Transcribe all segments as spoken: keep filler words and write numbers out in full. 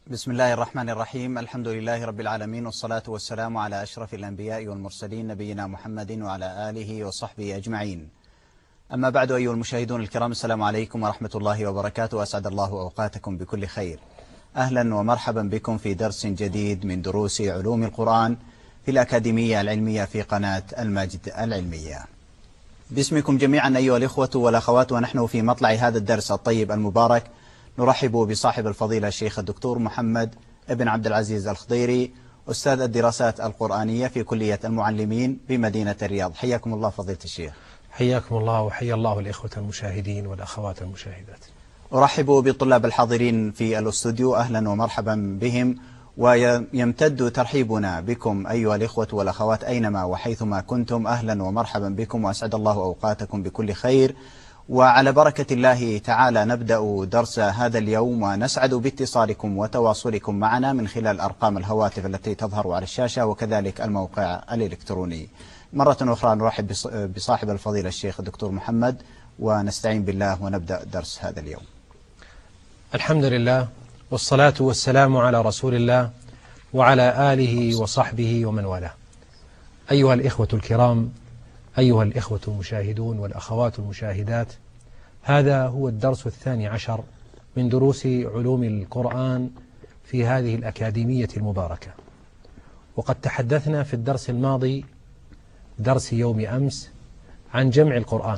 بسم الله الرحمن الرحيم. الحمد لله رب العالمين، والصلاة والسلام على أشرف الأنبياء والمرسلين نبينا محمد وعلى آله وصحبه أجمعين. أما بعد، أيها المشاهدون الكرام، السلام عليكم ورحمة الله وبركاته، وأسعد الله أوقاتكم بكل خير. أهلا ومرحبا بكم في درس جديد من دروس علوم القرآن في الأكاديمية العلمية في قناة الماجد العلمية. باسمكم جميعا أيها الإخوة والأخوات، ونحن في مطلع هذا الدرس الطيب المبارك نرحب بصاحب الفضيلة الشيخ الدكتور محمد ابن عبد العزيز الخضيري، أستاذ الدراسات القرآنية في كلية المعلمين بمدينة الرياض. حياكم الله فضيلة الشيخ. حياكم الله وحيا الله الإخوة المشاهدين والأخوات المشاهدات. أرحب بالطلاب الحاضرين في الاستوديو، أهلا ومرحبا بهم، ويمتد ترحيبنا بكم أيها الإخوة والأخوات أينما وحيثما كنتم، أهلا ومرحبا بكم، وأسعد الله أوقاتكم بكل خير. وعلى بركة الله تعالى نبدأ درس هذا اليوم، ونسعد باتصالكم وتواصلكم معنا من خلال أرقام الهواتف التي تظهر على الشاشة، وكذلك الموقع الإلكتروني. مرة أخرى نرحب بصاحب الفضيلة الشيخ الدكتور محمد، ونستعين بالله ونبدأ درس هذا اليوم. الحمد لله، والصلاة والسلام على رسول الله وعلى آله وصحبه ومن والاه. أيها الإخوة الكرام، أيها الإخوة المشاهدون والأخوات المشاهدات، هذا هو الدرس الثاني عشر من دروس علوم القرآن في هذه الأكاديمية المباركة. وقد تحدثنا في الدرس الماضي، درس يوم أمس، عن جمع القرآن،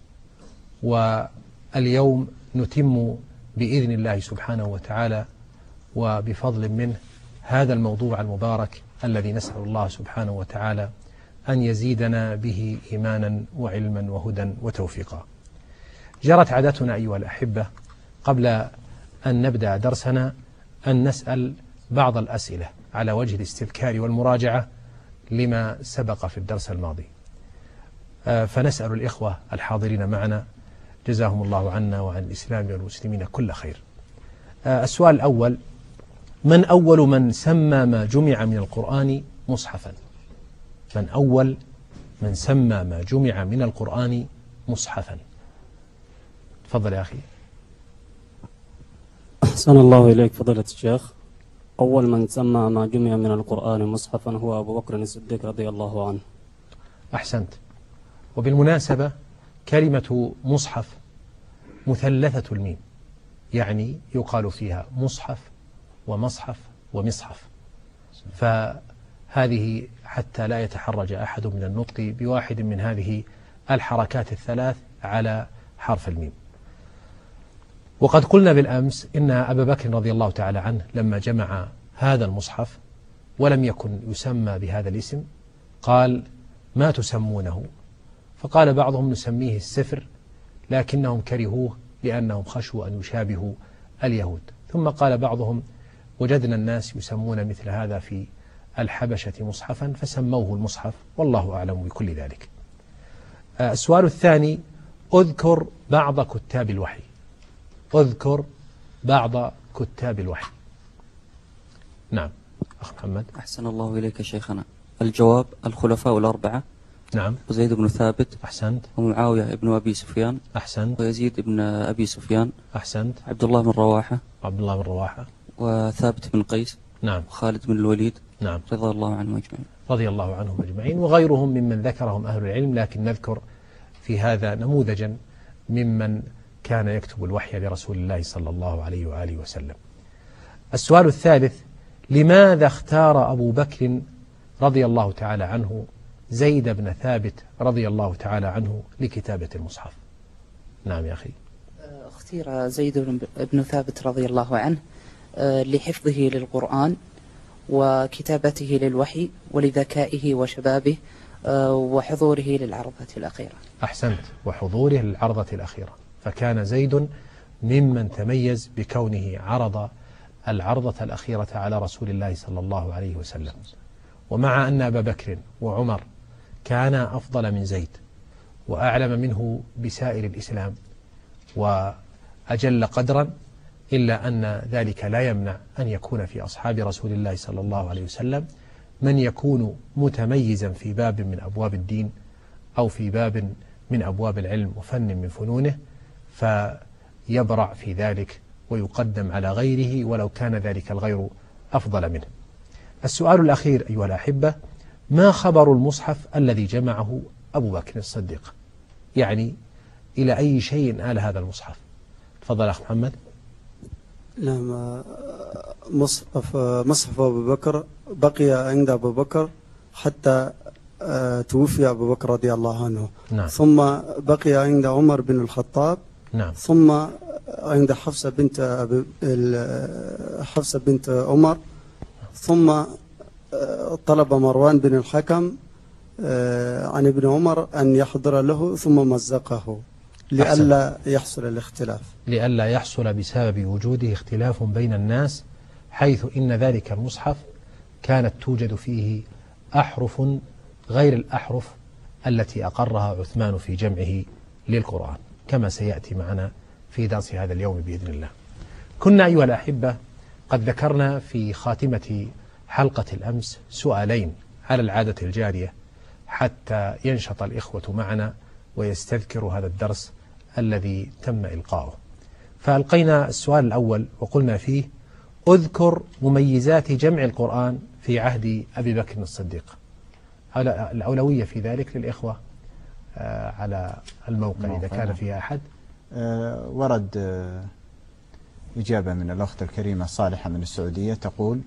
واليوم نتم بإذن الله سبحانه وتعالى وبفضل منه هذا الموضوع المبارك الذي نسأل الله سبحانه وتعالى أن يزيدنا به إيمانا وعلما وهدى وتوفيقا. جرت عادتنا أيها الأحبة قبل أن نبدأ درسنا أن نسأل بعض الأسئلة على وجه الاستذكار والمراجعة لما سبق في الدرس الماضي، فنسأل الإخوة الحاضرين معنا جزاهم الله عنا وعن الإسلام والمسلمين كل خير. السؤال الأول: من أول من سمى ما جمع من القرآن مصحفا؟ من أول من سمى ما جمع من القرآن مصحفا؟ تفضل يا أخي. أحسن الله إليك فضيلة الشيخ. أول من سمى ما جمع من القرآن مصحفا هو أبو بكر الصديق رضي الله عنه. أحسنت. وبالمناسبة كلمة مصحف مثلثة الميم، يعني يقال فيها مصحف ومصحف ومصحف، فهذه حتى لا يتحرج أحد من النطق بواحد من هذه الحركات الثلاث على حرف الميم. وقد قلنا بالأمس إن أبا بكر رضي الله تعالى عنه لما جمع هذا المصحف ولم يكن يسمى بهذا الاسم قال: ما تسمونه؟ فقال بعضهم: نسميه السفر، لكنهم كرهوه لأنهم خشوا أن يشابهوا اليهود. ثم قال بعضهم: وجدنا الناس يسمون مثل هذا في الحبشة مصحفا فسموه المصحف، والله أعلم بكل ذلك. السؤال الثاني: أذكر بعض كتاب الوحي. أذكر بعض كتاب الوحي. نعم أخ محمد. أحسن الله إليك شيخنا. الجواب: الخلفاء الأربعة. نعم. وزيد بن ثابت. أحسنت. ومعاوية ابن أبي سفيان. أحسنت. ويزيد بن أبي سفيان. أحسنت. عبد الله بن رواحة. عبد الله بن رواحة. وثابت بن قيس. نعم. وخالد بن الوليد. نعم. رضي الله عنهم أجمعين. رضي الله عنهم أجمعين، وغيرهم ممن ذكرهم أهل العلم، لكن نذكر في هذا نموذجا ممن كان يكتب الوحي لرسول الله صلى الله عليه وآله وسلم. السؤال الثالث: لماذا اختار أبو بكر رضي الله تعالى عنه زيد بن ثابت رضي الله تعالى عنه لكتابة المصحف؟ نعم يا أخي. اختير زيد بن ثابت رضي الله عنه لحفظه للقرآن وكتابته للوحي ولذكائه وشبابه وحضوره للعرضة الأخيرة. أحسنت. وحضوره للعرضة الأخيرة، فكان زيد ممن تميز بكونه عرض العرضة الأخيرة على رسول الله صلى الله عليه وسلم. ومع أن أبا بكر وعمر كانا أفضل من زيد وأعلم منه بسائر الإسلام وأجل قدرا، إلا أن ذلك لا يمنع أن يكون في أصحاب رسول الله صلى الله عليه وسلم من يكون متميزا في باب من أبواب الدين أو في باب من أبواب العلم وفن من فنونه، فيبرع في ذلك ويقدم على غيره ولو كان ذلك الغير أفضل منه. السؤال الأخير أيها الأحبة: ما خبر المصحف الذي جمعه أبو بكر الصديق؟ يعني إلى أي شيء آل هذا المصحف؟ تفضل أخ محمد. نعم، مصحف مصحف أبو بكر بقي عند أبو بكر حتى توفي أبو بكر رضي الله عنه. نعم. ثم بقي عند عمر بن الخطاب. نعم. ثم عند حفصة بنت حفصة بنت عمر. ثم طلب مروان بن الحكم عن ابن عمر أن يحضر له ثم مزقه لئلا يحصل الاختلاف، لئلا يحصل بسبب وجوده اختلاف بين الناس، حيث إن ذلك المصحف كانت توجد فيه أحرف غير الأحرف التي أقرها عثمان في جمعه للقرآن، كما سيأتي معنا في درس هذا اليوم بإذن الله. كنا أيها الأحبة قد ذكرنا في خاتمة حلقة الأمس سؤالين على العادة الجارية حتى ينشط الإخوة معنا ويستذكروا هذا الدرس الذي تم إلقاؤه. فألقينا السؤال الأول وقلنا فيه: أذكر مميزات جمع القرآن في عهد أبي بكر الصديق. الأولوية في ذلك للإخوة على الموقع إذا كان فيها أحد. ورد إجابة من الأخت الكريمة صالحة من السعودية تقول: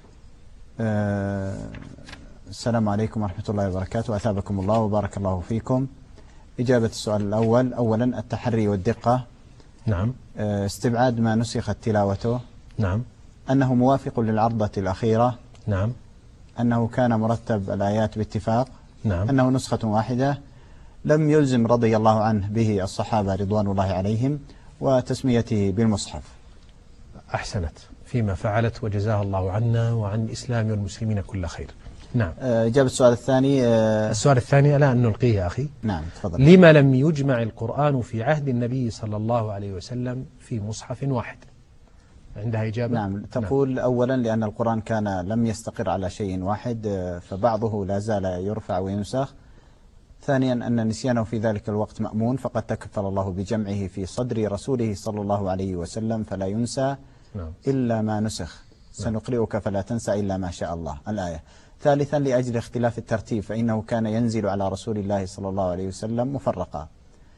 السلام عليكم ورحمة الله وبركاته، أثابكم الله وبارك الله فيكم. إجابة السؤال الأول: أولا التحري والدقة. نعم. استبعاد ما نسخت تلاوته. نعم. أنه موافق للعرضة الأخيرة. نعم. أنه كان مرتب الآيات باتفاق. نعم. أنه نسخة واحدة. لم يلزم رضي الله عنه به الصحابة رضوان الله عليهم، وتسميته بالمصحف. أحسنت فيما فعلت وجزاها الله عنا وعن الإسلام والمسلمين كل خير. نعم. إجابة السؤال الثاني. السؤال الثاني لا أن نلقيه يا أخي. نعم تفضل. لما لم يجمع القرآن في عهد النبي صلى الله عليه وسلم في مصحف واحد؟ عندها إجابة؟ نعم تقول: نعم. أولا لأن القرآن كان لم يستقر على شيء واحد، فبعضه لا زال يرفع وينسخ. ثانيا أن نسيانه في ذلك الوقت مأمون، فقد تكفل الله بجمعه في صدر رسوله صلى الله عليه وسلم فلا ينسى. نعم. إلا ما نسخ. سنقرئك فلا تنسى إلا ما شاء الله، الآية. ثالثا لأجل اختلاف الترتيب، فإنه كان ينزل على رسول الله صلى الله عليه وسلم مفرقا.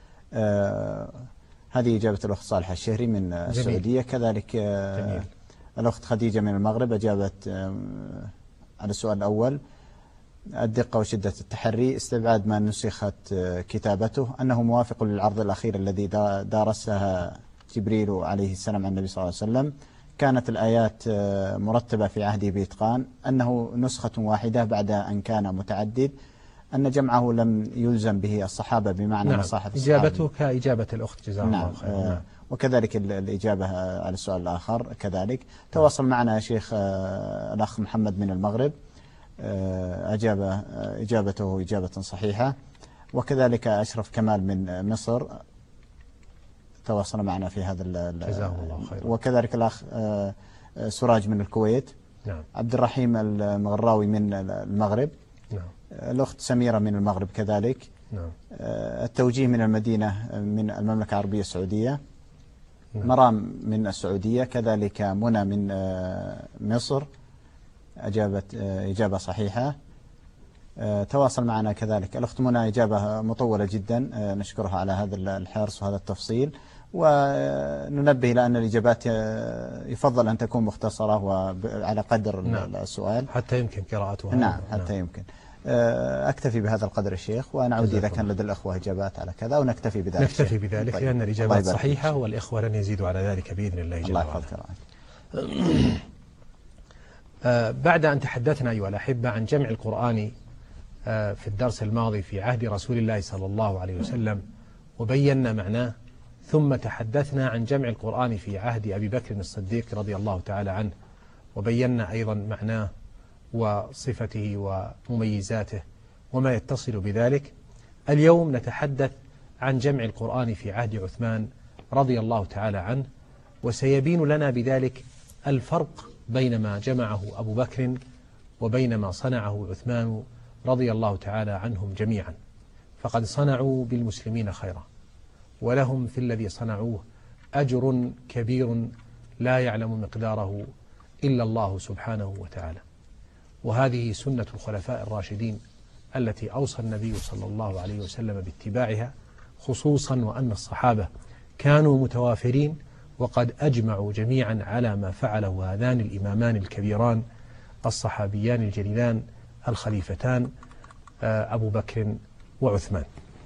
آه هذه إجابة الأخت صالحة الشهري من جميل. السعودية. كذلك آه الأخت خديجة من المغرب أجابت آه على السؤال الأول: الدقة وشدة التحري. استبعاد ما نسخت آه كتابته. أنه موافق للعرض الأخير الذي دارسها جبريل عليه السلام عن النبي صلى الله عليه وسلم. كانت الآيات مرتبة في عهده بإتقان. أنه نسخة واحدة بعد أن كان متعدد. أن جمعه لم يلزم به الصحابة بمعنى نعم. مصاحف الصحابة. إجابته كإجابة الأخت جزاها نعم. الله خير. آه نعم. وكذلك الإجابة على السؤال الآخر كذلك. تواصل معنا يا شيخ آه الأخ محمد من المغرب، آه أجاب آه إجابته إجابة صحيحة. وكذلك أشرف كمال من مصر تواصل معنا في هذا. جزاه الله خيرا. وكذلك الأخ سراج من الكويت. نعم. عبد الرحيم المغراوي من المغرب. نعم. الأخت سميرة من المغرب كذلك. نعم. التوجيه من المدينة من المملكة العربية السعودية. نعم. مرام من السعودية. كذلك منى من مصر أجابت إجابة صحيحة. تواصل معنا كذلك الأخت منى إجابة مطولة جدا، نشكرها على هذا الحرص وهذا التفصيل. وننبه إلى أن الإجابات يفضل أن تكون مختصرة وعلى قدر نعم. السؤال حتى يمكن قراءتها. نعم حتى نعم. يمكن. أكتفي بهذا القدر الشيخ، ونعود إذا كان لدى الأخوة إجابات على كذا ونكتفي بذلك. نكتفي بذلك طيب. لأن الإجابات صحيحة والإخوة لن يزيدوا على ذلك بإذن الله جل وعلا. الله يحفظك. بعد أن تحدثنا أيها الأحبة عن جمع القرآن في الدرس الماضي في عهد رسول الله صلى الله عليه وسلم وبينا معناه، ثم تحدثنا عن جمع القرآن في عهد أبي بكر الصديق رضي الله تعالى عنه وبينا أيضا معناه وصفته ومميزاته وما يتصل بذلك. اليوم نتحدث عن جمع القرآن في عهد عثمان رضي الله تعالى عنه، وسيبين لنا بذلك الفرق بين ما جمعه أبو بكر وبين ما صنعه عثمان رضي الله تعالى عنهم جميعا. فقد صنعوا بالمسلمين خيرا، ولهم في الذي صنعوه أجر كبير لا يعلم مقداره إلا الله سبحانه وتعالى. وهذه سنة الخلفاء الراشدين التي أوصى النبي صلى الله عليه وسلم باتباعها، خصوصا وأن الصحابة كانوا متوافرين وقد أجمعوا جميعا على ما فعله هذان الإمامان الكبيران الصحابيان الجليلان الخليفتان أبو بكر وعثمان.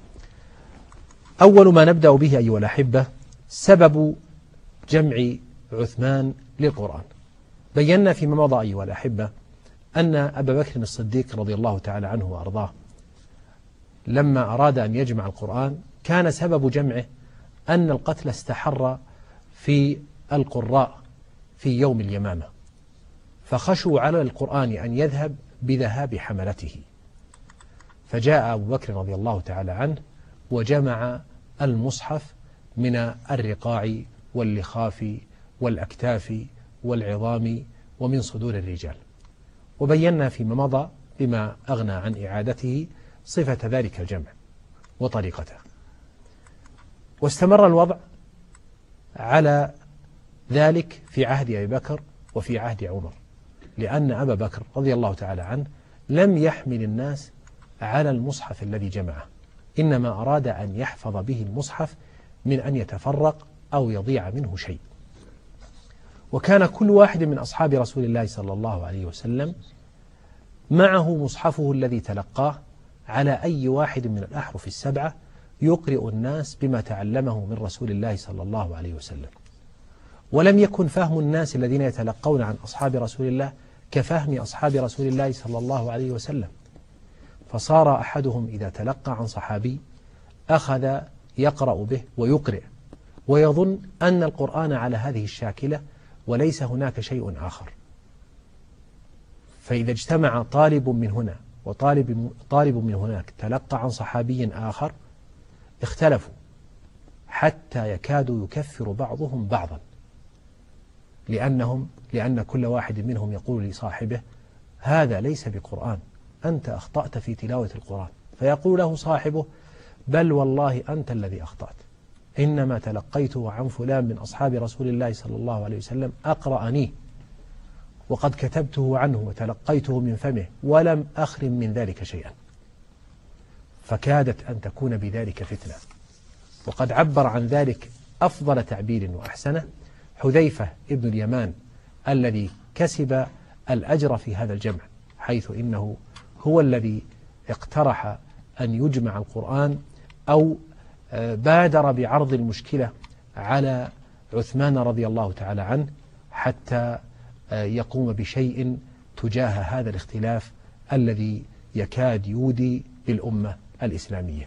أول ما نبدأ به أيها الأحبة سبب جمع عثمان للقرآن. بينا فيما مضى أيها الأحبة أن أبا بكر الصديق رضي الله تعالى عنه وأرضاه لما أراد أن يجمع القرآن كان سبب جمعه أن القتل استحر في القراء في يوم اليمامة، فخشوا على القرآن أن يذهب بذهاب حملته، فجاء أبو بكر رضي الله تعالى عنه وجمع المصحف من الرقاع واللخاف والأكتاف والعظام ومن صدور الرجال. وبينا فيما مضى بما أغنى عن إعادته صفة ذلك الجمع وطريقته. واستمر الوضع على ذلك في عهد أبي بكر وفي عهد عمر، لأن أبا بكر رضي الله تعالى عنه لم يحمل الناس على المصحف الذي جمعه، إنما أراد أن يحفظ به المصحف من أن يتفرق أو يضيع منه شيء. وكان كل واحد من أصحاب رسول الله صلى الله عليه وسلم معه مصحفه الذي تلقاه على أي واحد من الأحرف السبعة يقرئ الناس بما تعلمه من رسول الله صلى الله عليه وسلم. ولم يكن فهم الناس الذين يتلقون عن أصحاب رسول الله كفهم أصحاب رسول الله صلى الله عليه وسلم، فصار أحدهم إذا تلقى عن صحابي أخذ يقرأ به ويقرئ ويظن أن القرآن على هذه الشاكلة وليس هناك شيء آخر. فإذا اجتمع طالب من هنا وطالب طالب من هناك تلقى عن صحابي آخر اختلفوا حتى يكادوا يكفر بعضهم بعضا، لأنهم لأن كل واحد منهم يقول لصاحبه هذا ليس بقرآن، أنت أخطأت في تلاوة القرآن، فيقول له صاحبه بل والله أنت الذي أخطأت، إنما تلقيته عن فلان من أصحاب رسول الله صلى الله عليه وسلم أقرأني وقد كتبته عنه وتلقيته من فمه ولم أخرم من ذلك شيئا. فكادت أن تكون بذلك فتنة. وقد عبر عن ذلك أفضل تعبير وأحسنه حذيفة ابن اليمان الذي كسب الأجر في هذا الجمع، حيث إنه هو الذي اقترح أن يجمع القرآن أو بادر بعرض المشكلة على عثمان رضي الله تعالى عنه حتى يقوم بشيء تجاه هذا الاختلاف الذي يكاد يودي بالأمة الإسلامية.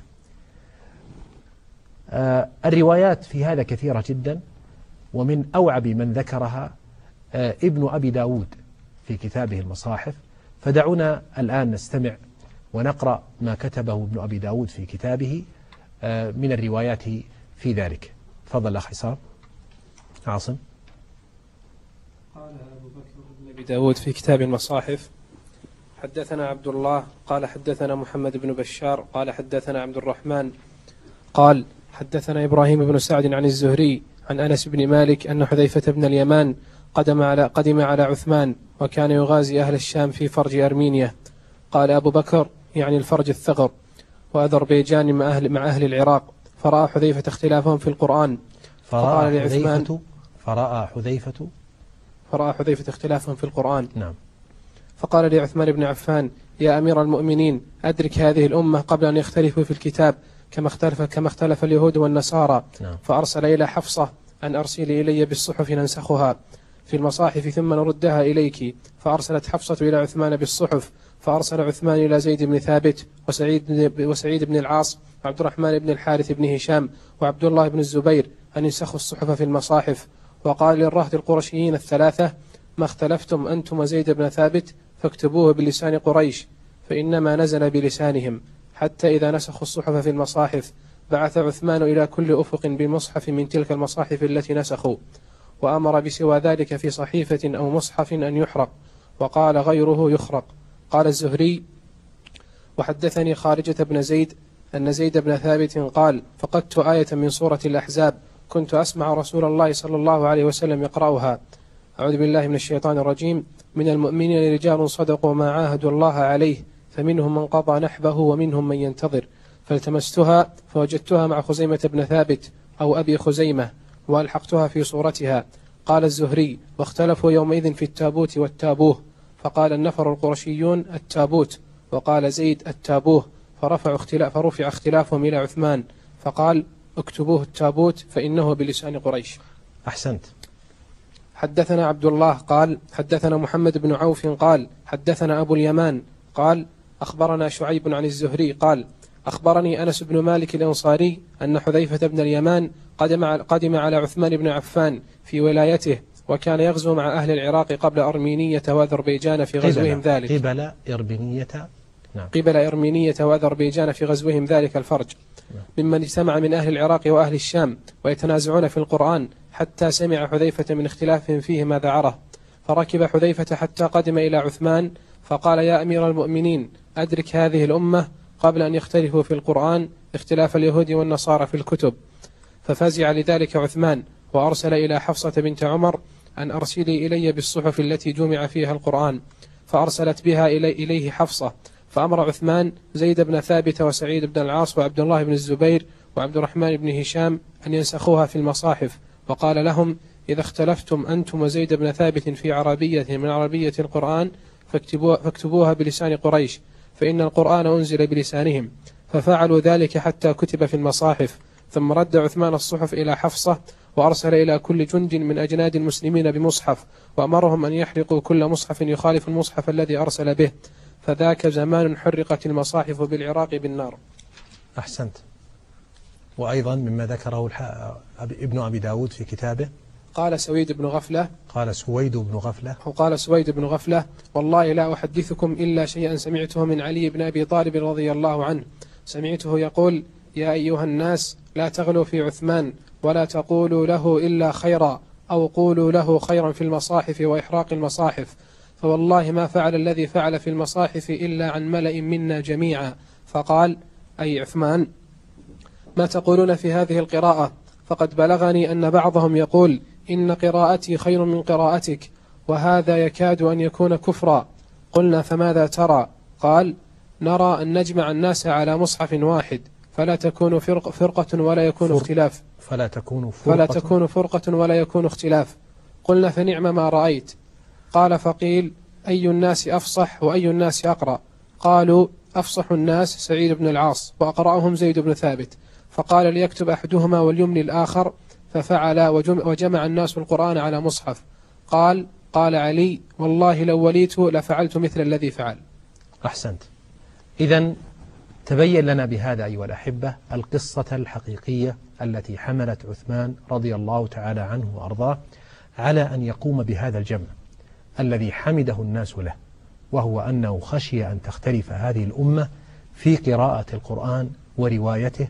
الروايات في هذا كثيرة جدا، ومن أوعب من ذكرها ابن أبي داود في كتابه المصاحف، فدعونا الآن نستمع ونقرأ ما كتبه ابن أبي داود في كتابه من الروايات في ذلك. تفضل أخي عصام. عاصم. قال أبو بكر بن أبي داود في كتاب المصاحف: حدثنا عبد الله قال حدثنا محمد بن بشار قال حدثنا عبد الرحمن قال حدثنا إبراهيم بن سعد عن الزهري عن أنس بن مالك أن حذيفة بن اليمان قدم على, قدم على عثمان وكان يغازي أهل الشام في فرج أرمينيا. قال أبو بكر يعني الفرج الثغر وأذربيجان مع أهل, مع أهل العراق، فرأى حذيفة اختلافهم في القرآن فقال لعثمان فرأى حذيفة فرأى حذيفة اختلافهم في القرآن نعم فقال لعثمان بن عفان: يا أمير المؤمنين، أدرك هذه الأمة قبل أن يختلفوا في الكتاب كما اختلف كما اختلف اليهود والنصارى. نعم. فأرسل إلى حفصة أن أرسلي إلي بالصحف ننسخها في المصاحف ثم نردها إليك، فأرسلت حفصة إلى عثمان بالصحف، فأرسل عثمان إلى زيد بن ثابت وسعيد وسعيد بن العاص وعبد الرحمن بن الحارث بن هشام وعبد الله بن الزبير أن ينسخوا الصحف في المصاحف، وقال للرهط القرشيين الثلاثة: ما اختلفتم أنتم وزيد بن ثابت فاكتبوه بلسان قريش، فإنما نزل بلسانهم. حتى إذا نسخوا الصحف في المصاحف بعث عثمان إلى كل أفق بمصحف من تلك المصاحف التي نسخوا، وأمر بسوى ذلك في صحيفة أو مصحف أن يحرق، وقال غيره يخرق. قال الزهري: وحدثني خارجة بن زيد أن زيد بن ثابت قال: فقدت آية من سورة الأحزاب كنت أسمع رسول الله صلى الله عليه وسلم يقرأها. أعوذ بالله من الشيطان الرجيم. من المؤمنين رجال صدقوا ما عاهدوا الله عليه فمنهم من قضى نحبه ومنهم من ينتظر. فالتمستها فوجدتها مع خزيمة بن ثابت أو أبي خزيمة وألحقتها في صورتها. قال الزهري: واختلفوا يومئذ في التابوت والتابوه، فقال النفر القرشيون التابوت، وقال زيد التابوه، فرفع اختلاف فرفع اختلافهم إلى عثمان فقال: اكتبوه التابوت فإنه بلسان قريش. أحسنت. حدثنا عبد الله قال حدثنا محمد بن عوف قال حدثنا أبو اليمان قال أخبرنا شعيب عن الزهري قال أخبرني أنس بن مالك الأنصاري أن حذيفة بن اليمان قدم قدم على عثمان بن عفان في ولايته، وكان يغزو مع أهل العراق قبل أرمينية وأذربيجان في غزوهم ذلك قبل إرمينية نعم. قبل إرمينية وأذربيجان في غزوهم ذلك الفرج، ممن اجتمع من أهل العراق وأهل الشام ويتنازعون في القرآن، حتى سمع حذيفة من اختلافهم فيه ما ذعره، فركب حذيفة حتى قدم إلى عثمان فقال: يا أمير المؤمنين، أدرك هذه الأمة قبل أن يختلفوا في القرآن اختلاف اليهود والنصارى في الكتب. ففزع لذلك عثمان وأرسل إلى حفصة بنت عمر أن أرسلي إلي بالصحف التي جمع فيها القرآن، فأرسلت بها إلي إليه حفصة، فأمر عثمان زيد بن ثابت وسعيد بن العاص وعبد الله بن الزبير وعبد الرحمن بن هشام أن ينسخوها في المصاحف، وقال لهم: إذا اختلفتم أنتم وزيد بن ثابت في عربية من عربية القرآن فاكتبوها, فاكتبوها بلسان قريش، فإن القرآن أنزل بلسانهم. ففعلوا ذلك حتى كتب في المصاحف. ثم رد عثمان الصحف إلى حفصة، وأرسل إلى كل جند من أجناد المسلمين بمصحف، وأمرهم أن يحرقوا كل مصحف يخالف المصحف الذي أرسل به، فذاك زمان حرقت المصاحف بالعراق بالنار. أحسنت. وأيضا مما ذكره ابن أبي داود في كتابه قال سويد بن غفلة قال سويد بن غفلة وقال سويد بن غفلة: والله لا أحدثكم إلا شيئا سمعته من علي بن أبي طالب رضي الله عنه، سمعته يقول: يا أيها الناس، لا تغلوا في عثمان، ولا تقولوا له إلا خيرا، أو قولوا له خيرا في المصاحف وإحراق المصاحف، فوالله ما فعل الذي فعل في المصاحف إلا عن ملأ منا جميعا. فقال: أي عثمان، ما تقولون في هذه القراءة؟ فقد بلغني أن بعضهم يقول: إن قراءتي خير من قراءتك، وهذا يكاد أن يكون كفرا. قلنا: فماذا ترى؟ قال: نرى أن نجمع الناس على مصحف واحد، فلا تكون فرق فرقة ولا يكون فرق اختلاف فلا تكون فرقة فلا تكون فرقة ولا يكون اختلاف. قلنا: فنعم ما رأيت. قال: فقيل: أي الناس أفصح وأي الناس أقرأ؟ قالوا: أفصح الناس سعيد بن العاص، وأقرأهم زيد بن ثابت. فقال: ليكتب أحدهما وليملي الآخر، ففعل وجمع الناس القرآن على مصحف. قال قال علي: والله لو وليت لفعلت مثل الذي فعل. أحسنت. إذن تبين لنا بهذا أيها الأحبة القصة الحقيقية التي حملت عثمان رضي الله تعالى عنه وأرضاه على أن يقوم بهذا الجمع الذي حمده الناس له، وهو أنه خشي أن تختلف هذه الأمة في قراءة القرآن وروايته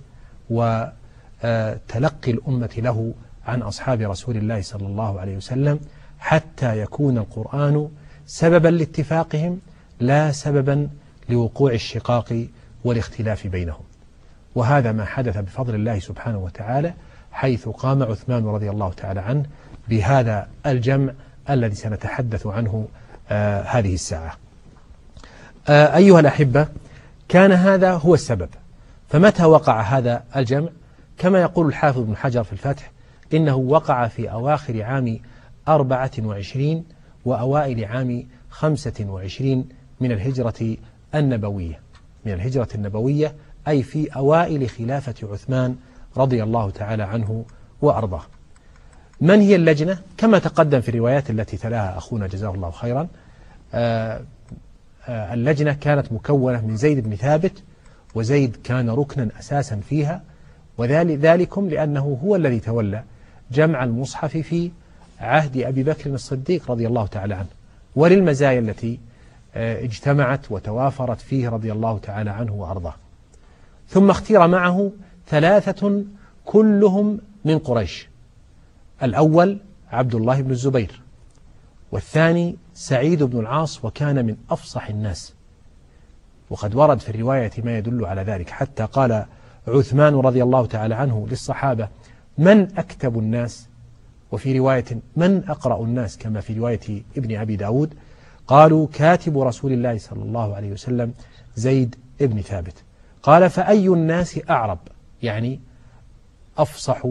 وتلقي الأمة له عن أصحاب رسول الله صلى الله عليه وسلم، حتى يكون القرآن سببا لاتفاقهم لا سببا لوقوع الشقاق والاختلاف بينهم. وهذا ما حدث بفضل الله سبحانه وتعالى، حيث قام عثمان رضي الله تعالى عنه بهذا الجمع الذي سنتحدث عنه آه هذه الساعة. آه أيها الأحبة، كان هذا هو السبب. فمتى وقع هذا الجمع؟ كما يقول الحافظ ابن حجر في الفتح: إنه وقع في أواخر عام أربعة وعشرين وأوائل عام خمسة وعشرين من الهجرة النبوية من الهجرة النبوية أي في أوائل خلافة عثمان رضي الله تعالى عنه وأرضاه. من هي اللجنة؟ كما تقدم في الروايات التي تلاها أخونا جزاه الله خيرا، آآ آآ اللجنة كانت مكونة من زيد بن ثابت، وزيد كان ركنا أساسا فيها، وذلكم لأنه هو الذي تولى جمع المصحف في عهد أبي بكر الصديق رضي الله تعالى عنه، وللمزايا التي اجتمعت وتوافرت فيه رضي الله تعالى عنه وأرضاه. ثم اختير معه ثلاثة كلهم من قريش: الأول عبد الله بن الزبير، والثاني سعيد بن العاص، وكان من أفصح الناس، وقد ورد في الرواية ما يدل على ذلك، حتى قال عثمان رضي الله تعالى عنه للصحابة: من أكتب الناس؟ وفي رواية من أقرأ الناس كما في رواية ابن أبي داود؟ قالوا كاتب رسول الله صلى الله عليه وسلم زيد ابن ثابت. قال فأي الناس أعرب، يعني أفصح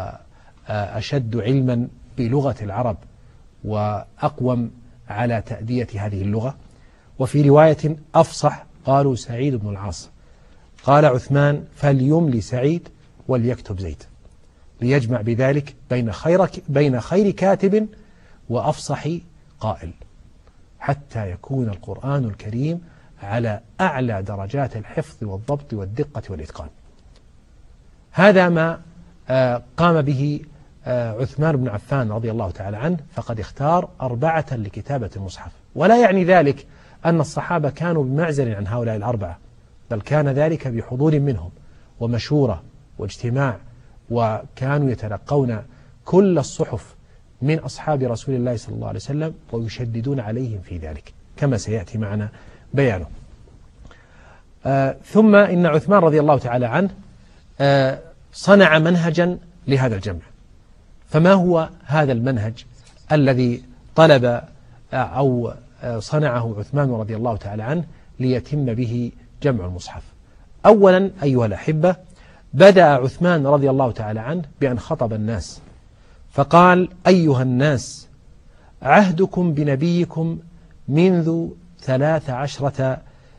وأشد علما بلغة العرب وأقوم على تأدية هذه اللغة؟ وفي رواية أفصح قالوا سعيد بن العاص. قال عثمان فليملي سعيد وليكتب زيد، ليجمع بذلك بين خير بين خير كاتب وأفصح قائل، حتى يكون القرآن الكريم على أعلى درجات الحفظ والضبط والدقة والإتقان. هذا ما قام به عثمان بن عفان رضي الله تعالى عنه، فقد اختار أربعة لكتابة المصحف. ولا يعني ذلك أن الصحابة كانوا بمعزل عن هؤلاء الأربعة، بل كان ذلك بحضور منهم ومشورة واجتماع، وكانوا يتلقون كل الصحف من أصحاب رسول الله صلى الله عليه وسلم ويشددون عليهم في ذلك كما سيأتي معنا بيانه. آه ثم إن عثمان رضي الله تعالى عنه آه صنع منهجا لهذا الجمع. فما هو هذا المنهج الذي طلب آه أو آه صنعه عثمان رضي الله تعالى عنه ليتم به جمع المصحف؟ أولا أيها الأحبة، بدأ عثمان رضي الله تعالى عنه بأن خطب الناس فقال أيها الناس، عهدكم بنبيكم منذ ثلاث عشرة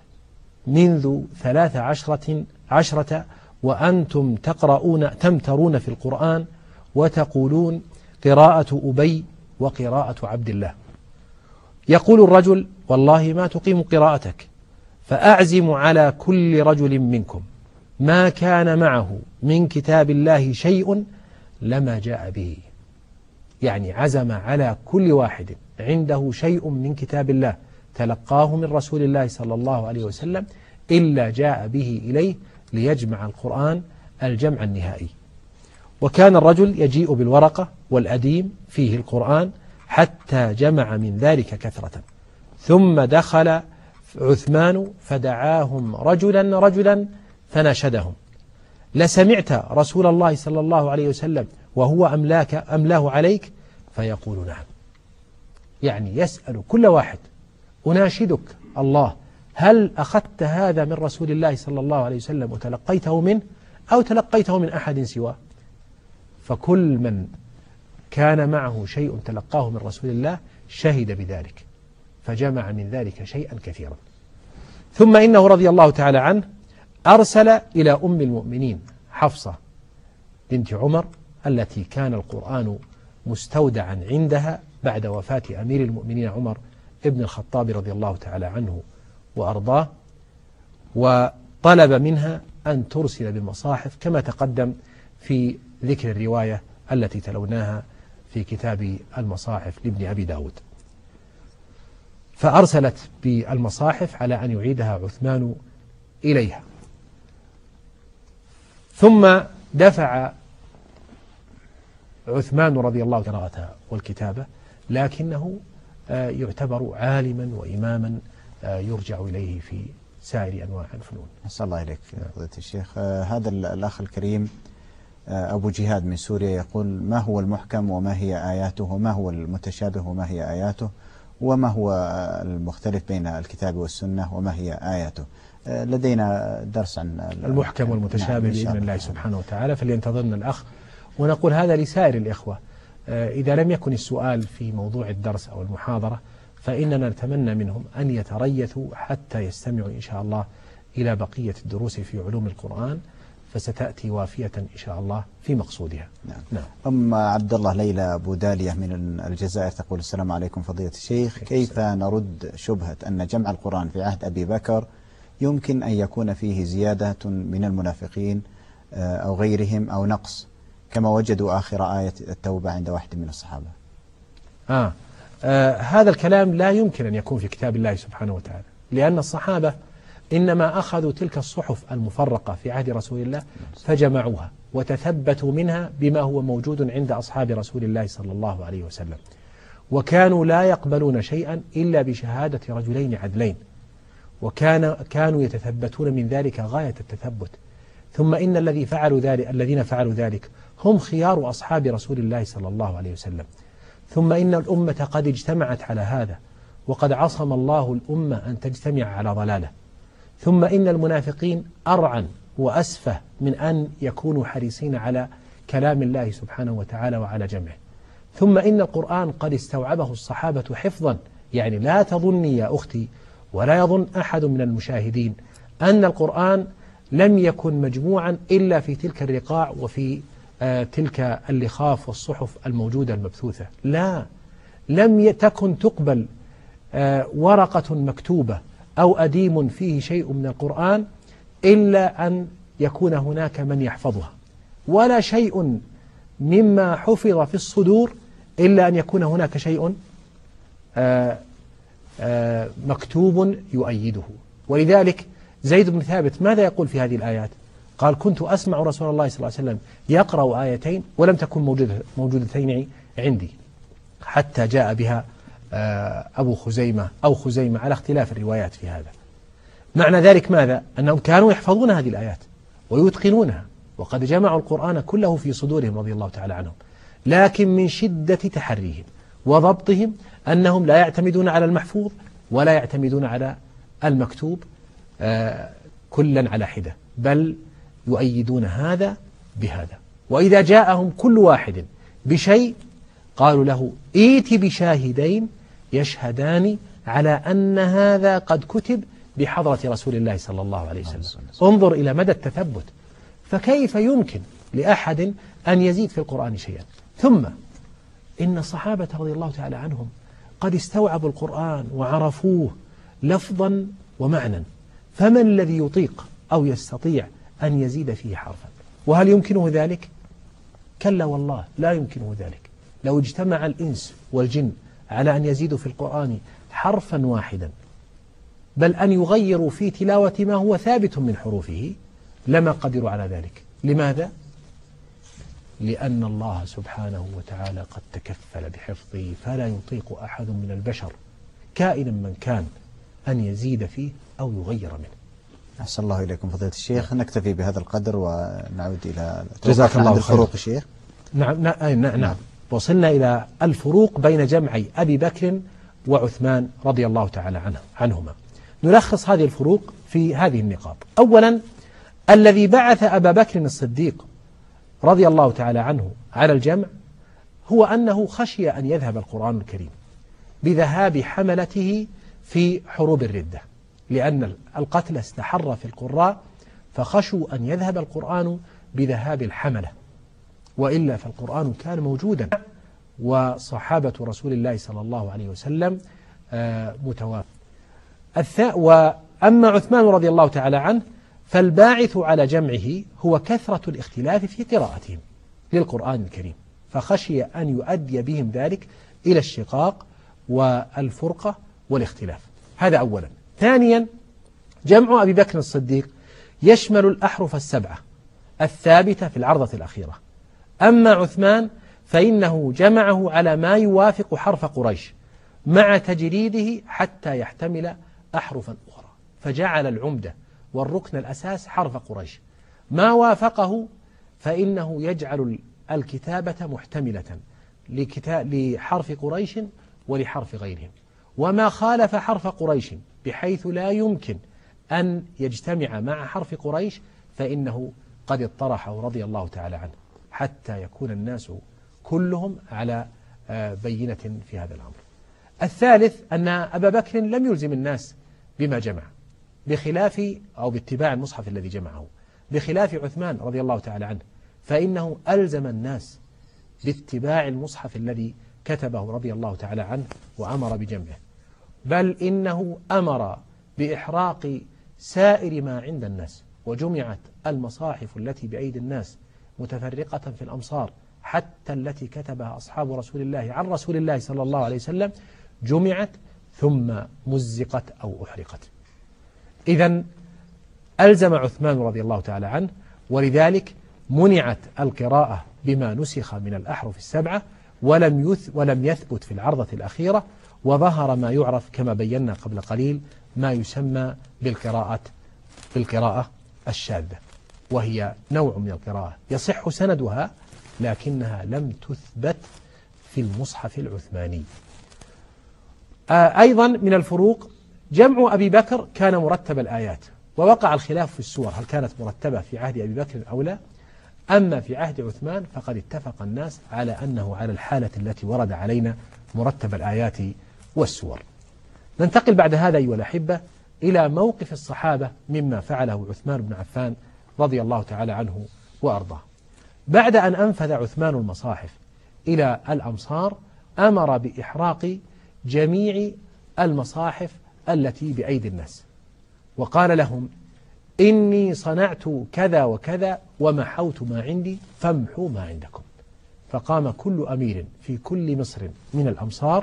منذ ثلاث عشرة عشرة وأنتم تقرؤون تمترون في القرآن وتقولون قراءة أبي وقراءة عبد الله. يقول الرجل والله ما تقيم قراءتك، فأعزم على كل رجل منكم ما كان معه من كتاب الله شيء لما جاء به. يعني عزم على كل واحد عنده شيء من كتاب الله تلقاه من رسول الله صلى الله عليه وسلم إلا جاء به إليه ليجمع القرآن الجمع النهائي. وكان الرجل يجيء بالورقة والأديم فيه القرآن حتى جمع من ذلك كثرة، ثم دخل عثمان فدعاهم رجلا رجلا فناشدهم: لسمعت رسول الله صلى الله عليه وسلم وهو أملاك أملاه عليك؟ فيقول نعم. يعني يسأل كل واحد: أناشدك الله، هل أخذت هذا من رسول الله صلى الله عليه وسلم وتلقيته منه أو تلقيته من أحد سواه؟ فكل من كان معه شيء تلقاه من رسول الله شهد بذلك، فجمع من ذلك شيئا كثيرا. ثم إنه رضي الله تعالى عنه أرسل إلى أم المؤمنين حفصة بنت عمر التي كان القرآن مستودعا عندها بعد وفاة أمير المؤمنين عمر ابن الخطاب رضي الله تعالى عنه وأرضاه، وطلب منها أن ترسل بالمصاحف كما تقدم في ذكر الرواية التي تلوناها في كتاب المصاحف لابن أبي داود. فأرسلت بالمصاحف على أن يعيدها عثمان إليها. ثم دفع عثمان رضي الله عنه والكتابة، لكنه يعتبر عالما وإماما يرجع إليه في سائر أنواع الفنون. أسأل الله إليك فضيلة الشيخ. هذا الأخ الكريم أبو جهاد من سوريا يقول: ما هو المحكم وما هي آياته، وما هو المتشابه وما هي آياته، وما هو المختلف بين الكتاب والسنة وما هي آياته؟ لدينا درس عن المحكم والمتشابه بإذن الله سبحانه وتعالى، فلينتظرنا الأخ. ونقول هذا لسائر الإخوة، إذا لم يكن السؤال في موضوع الدرس أو المحاضرة فإننا نتمنى منهم أن يتريثوا حتى يستمعوا إن شاء الله إلى بقية الدروس في علوم القرآن، فستأتي وافية إن شاء الله في مقصودها. نعم. نعم. أم عبد الله ليلى بودالية من الجزائر تقول: السلام عليكم فضيلة الشيخ، كيف نرد شبهة أن جمع القرآن في عهد أبي بكر يمكن أن يكون فيه زيادة من المنافقين أو غيرهم أو نقص، كما وجدوا آخر آية التوبة عند واحد من الصحابة؟ آه. آه هذا الكلام لا يمكن أن يكون في كتاب الله سبحانه وتعالى، لأن الصحابة إنما أخذوا تلك الصحف المفرقة في عهد رسول الله فجمعوها وتثبتوا منها بما هو موجود عند أصحاب رسول الله صلى الله عليه وسلم، وكانوا لا يقبلون شيئا إلا بشهادة رجلين عدلين، وكان كانوا يتثبتون من ذلك غاية التثبت. ثم إن الذي فعلوا ذلك الذين فعلوا ذلك هم خيار أصحاب رسول الله صلى الله عليه وسلم. ثم إن الأمة قد اجتمعت على هذا، وقد عصم الله الأمة أن تجتمع على ضلاله. ثم إن المنافقين أرعن وأسفه من أن يكونوا حريصين على كلام الله سبحانه وتعالى وعلى جمعه. ثم إن القرآن قد استوعبه الصحابة حفظا، يعني لا تظني يا أختي ولا يظن أحد من المشاهدين أن القرآن لم يكن مجموعا إلا في تلك الرقاع وفي آه تلك اللخاف والصحف الموجودة المبثوثة. لا، لم تكن تقبل آه ورقة مكتوبة أو أديم فيه شيء من القرآن إلا أن يكون هناك من يحفظها، ولا شيء مما حفظ في الصدور إلا أن يكون هناك شيء آه آه مكتوب يؤيده. ولذلك زيد بن ثابت ماذا يقول في هذه الآيات؟ قال: كنت أسمع رسول الله صلى الله عليه وسلم يقرأ آيتين ولم تكن موجودتين عندي، حتى جاء بها أبو خزيمة أو خزيمة على اختلاف الروايات في هذا. معنى ذلك ماذا؟ أنهم كانوا يحفظون هذه الآيات ويتقنونها، وقد جمعوا القرآن كله في صدورهم رضي الله تعالى عنهم، لكن من شدة تحريهم وضبطهم أنهم لا يعتمدون على المحفوظ ولا يعتمدون على المكتوب آه كلا على حدة، بل يؤيدون هذا بهذا. وإذا جاءهم كل واحد بشيء قالوا له: ائت بشاهدين يشهدان على أن هذا قد كتب بحضرة رسول الله صلى الله عليه وسلم. انظر إلى مدى التثبت. فكيف يمكن لأحد أن يزيد في القرآن شيئا؟ ثم إن الصحابة رضي الله تعالى عنهم قد استوعبوا القرآن وعرفوه لفظا ومعنى، فمن الذي يطيق أو يستطيع أن يزيد فيه حرفا؟ وهل يمكنه ذلك؟ كلا والله لا يمكنه ذلك. لو اجتمع الإنس والجن على أن يزيدوا في القرآن حرفا واحدا، بل أن يغيروا في تلاوة ما هو ثابت من حروفه، لما قدروا على ذلك. لماذا؟ لأن الله سبحانه وتعالى قد تكفل بحفظه، فلا يطيق أحد من البشر كائنا من كان أن يزيد فيه أو يغير منه. أحسن الله إليكم فضيلة الشيخ. نكتفي بهذا القدر ونعود إلى جزاك الله الفروق الشيخ. نعم نعم نعم, نعم. وصلنا إلى الفروق بين جمعي أبي بكر وعثمان رضي الله تعالى عنه عنهما. نلخص هذه الفروق في هذه النقاط. أولا، الذي بعث أبا بكر الصديق رضي الله تعالى عنه على الجمع هو أنه خشي أن يذهب القرآن الكريم بذهاب حملته في حروب الردة، لأن القتل استحر في القراء فخشوا أن يذهب القرآن بذهاب الحملة، وإلا فالقرآن كان موجودا وصحابة رسول الله صلى الله عليه وسلم متوافق. وأما عثمان رضي الله تعالى عنه فالباعث على جمعه هو كثرة الاختلاف في قراءتهم للقرآن الكريم، فخشي أن يؤدي بهم ذلك إلى الشقاق والفرقة والاختلاف. هذا أولا. ثانيا، جمع أبي بكر الصديق يشمل الأحرف السبعة الثابتة في العرضة الأخيرة. أما عثمان فإنه جمعه على ما يوافق حرف قريش مع تجريده حتى يحتمل أحرفا أخرى، فجعل العمدة والركن الأساس حرف قريش. ما وافقه فإنه يجعل الكتابة محتملة لحرف قريش ولحرف غيرهم، وما خالف حرف قريش بحيث لا يمكن أن يجتمع مع حرف قريش فإنه قد اطرحه رضي الله تعالى عنه، حتى يكون الناس كلهم على بينة في هذا الأمر. الثالث، أن أبا بكر لم يلزم الناس بما جمع بخلاف أو باتباع المصحف الذي جمعه، بخلاف عثمان رضي الله تعالى عنه فإنه ألزم الناس باتباع المصحف الذي كتبه رضي الله تعالى عنه وأمر بجمعه، بل إنه أمر بإحراق سائر ما عند الناس، وجمعت المصاحف التي بأيدي الناس متفرقة في الأمصار حتى التي كتبها أصحاب رسول الله عن رسول الله صلى الله عليه وسلم جمعت ثم مزقت أو أحرقت. إذن ألزم عثمان رضي الله تعالى عنه، ولذلك منعت القراءة بما نسخ من الأحرف السبعة، ولم يث ولم يثبت في العرضة الأخيرة، وظهر ما يعرف كما بينا قبل قليل ما يسمى بالقراءة بالقراءة الشاذة، وهي نوع من القراءة يصح سندها لكنها لم تثبت في المصحف العثماني. أيضا من الفروق جمع أبي بكر كان مرتب الآيات، ووقع الخلاف في السور هل كانت مرتبة في عهد أبي بكر أو لا. أما في عهد عثمان فقد اتفق الناس على أنه على الحالة التي ورد علينا مرتب الآيات والسور. ننتقل بعد هذا أيها الأحبة إلى موقف الصحابة مما فعله عثمان بن عفان رضي الله تعالى عنه وأرضاه. بعد أن أنفذ عثمان المصاحف إلى الأمصار أمر بإحراق جميع المصاحف التي بأيدي الناس، وقال لهم إني صنعت كذا وكذا ومحوت ما عندي فامحوا ما عندكم. فقام كل أمير في كل مصر من الأمصار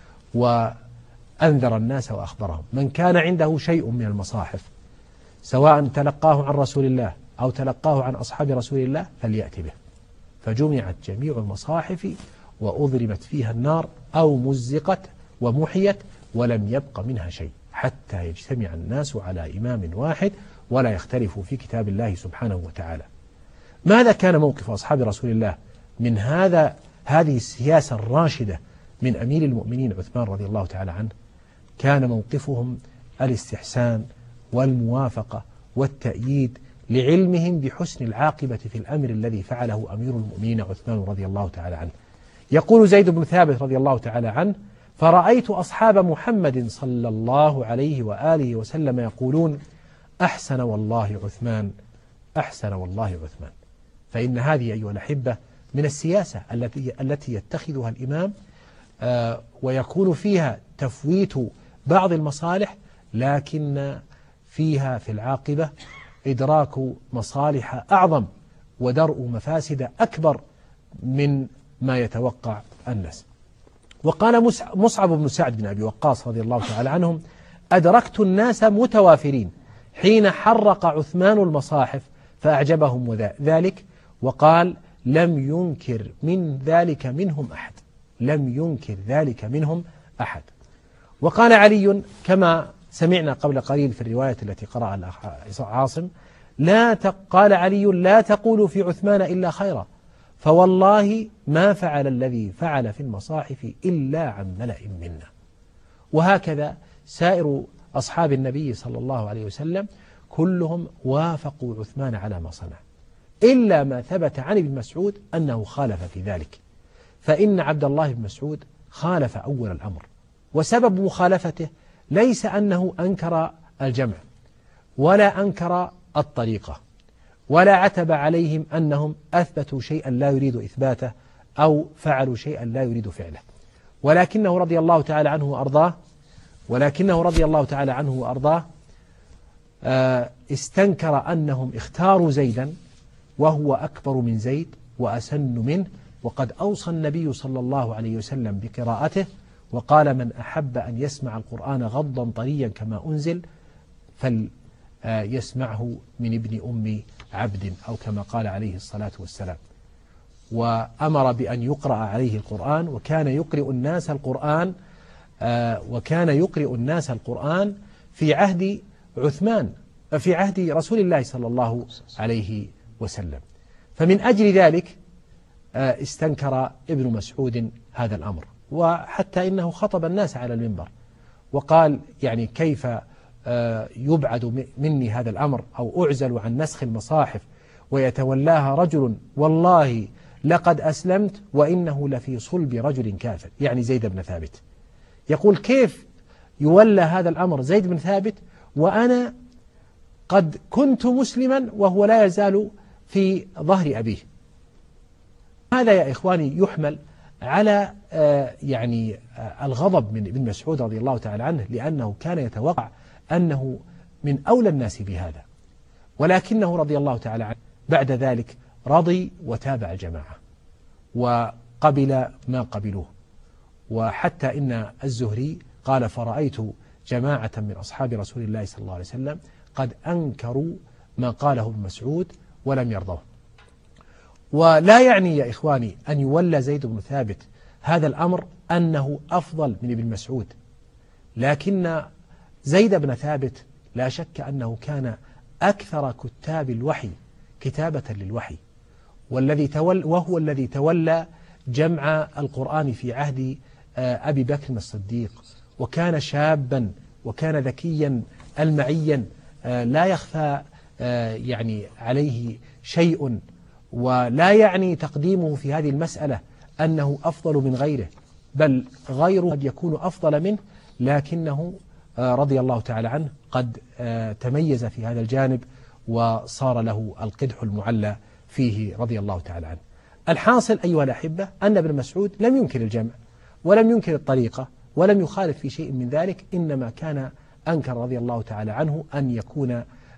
وأنذر الناس وأخبرهم من كان عنده شيء من المصاحف سواء تلقاه عن رسول الله أو تلقاه عن أصحاب رسول الله فليأتي به. فجمعت جميع المصاحف وأضرمت فيها النار أو مزقت ومحيت ولم يبق منها شيء حتى يجتمع الناس على إمام واحد ولا يختلفوا في كتاب الله سبحانه وتعالى. ماذا كان موقف أصحاب رسول الله من هذا هذه السياسة الراشدة من أمير المؤمنين عثمان رضي الله تعالى عنه؟ كان موقفهم الاستحسان والموافقة والتأييد لعلمهم بحسن العاقبة في الأمر الذي فعله أمير المؤمنين عثمان رضي الله تعالى عنه. يقول زيد بن ثابت رضي الله تعالى عنه: فرأيت أصحاب محمد صلى الله عليه وآله وسلم يقولون: أحسن والله عثمان، أحسن والله عثمان. فإن هذه أيها الأحبة من السياسة التي التي يتخذها الإمام آه ويكون فيها تفويت بعض المصالح، لكن فيها في العاقبة إدراك مصالح أعظم ودرء مفاسد أكبر من ما يتوقع الناس. وقال مصعب بن سعد بن أبي وقاص رضي الله تعالى عنهم: أدركت الناس متوافرين حين حرق عثمان المصاحف فأعجبهم ذلك، وقال: لم ينكر من ذلك منهم أحد، لم ينكر ذلك منهم أحد. وقال علي كما سمعنا قبل قليل في الرواية التي قرأها الأخ عاصم: لا قال علي: لا تقولوا في عثمان إلا خيرا، فوالله ما فعل الذي فعل في المصاحف إلا عن ملأ منا. وهكذا سائر أصحاب النبي صلى الله عليه وسلم كلهم وافقوا عثمان على ما صنع، إلا ما ثبت عن ابن مسعود أنه خالف في ذلك. فإن عبد الله بن مسعود خالف أول الأمر، وسبب مخالفته ليس أنه أنكر الجمع ولا أنكر الطريقة ولا عتب عليهم أنهم أثبتوا شيئا لا يريد إثباته أو فعلوا شيئا لا يريد فعله، ولكنه رضي الله تعالى عنه وأرضاه ولكنه رضي الله تعالى عنه وأرضاه استنكر أنهم اختاروا زيدا وهو أكبر من زيد وأسن منه، وقد أوصى النبي صلى الله عليه وسلم بقراءته وقال: من أحب أن يسمع القرآن غضا طريا كما أنزل فليسمعه من ابن أم عبد، أو كما قال عليه الصلاة والسلام. وأمر بأن يقرأ عليه القرآن، وكان يقرئ الناس القرآن وكان يقرئ الناس القرآن في عهد عثمان في عهد رسول الله صلى الله عليه وسلم. فمن أجل ذلك استنكر ابن مسعود هذا الأمر، وحتى إنه خطب الناس على المنبر وقال: يعني كيف يبعد مني هذا الأمر أو أعزل عن نسخ المصاحف ويتولاها رجل والله لقد أسلمت وإنه لفي صلب رجل كافر، يعني زيد بن ثابت. يقول: كيف يولى هذا الأمر زيد بن ثابت وأنا قد كنت مسلما وهو لا يزال في ظهر أبيه؟ هذا يا إخواني يحمل على يعني الغضب من ابن مسعود رضي الله تعالى عنه، لأنه كان يتوقع أنه من أولى الناس بهذا، ولكنه رضي الله تعالى عنه بعد ذلك رضي وتابع الجماعة وقبل ما قبلوه. وحتى إن الزهري قال: فرأيت جماعة من أصحاب رسول الله صلى الله عليه وسلم قد أنكروا ما قاله ابن مسعود ولم يرضوه. ولا يعني يا إخواني أن يولى زيد بن ثابت هذا الأمر أنه أفضل من ابن مسعود، لكن زيد بن ثابت لا شك أنه كان أكثر كتاب الوحي كتابة للوحي، والذي تولى وهو الذي تولى جمع القرآن في عهد أبي بكر الصديق، وكان شابا وكان ذكيا ألمعيا لا يخفى يعني عليه شيء، ولا يعني تقديمه في هذه المسألة أنه أفضل من غيره، بل غيره قد يكون أفضل منه، لكنه رضي الله تعالى عنه قد تميز في هذا الجانب وصار له القدح المعلى فيه رضي الله تعالى عنه. الحاصل أيها الأحبة أن ابن مسعود لم ينكر الجمع ولم ينكر الطريقة ولم يخالف في شيء من ذلك، إنما كان أنكر رضي الله تعالى عنه أن يكون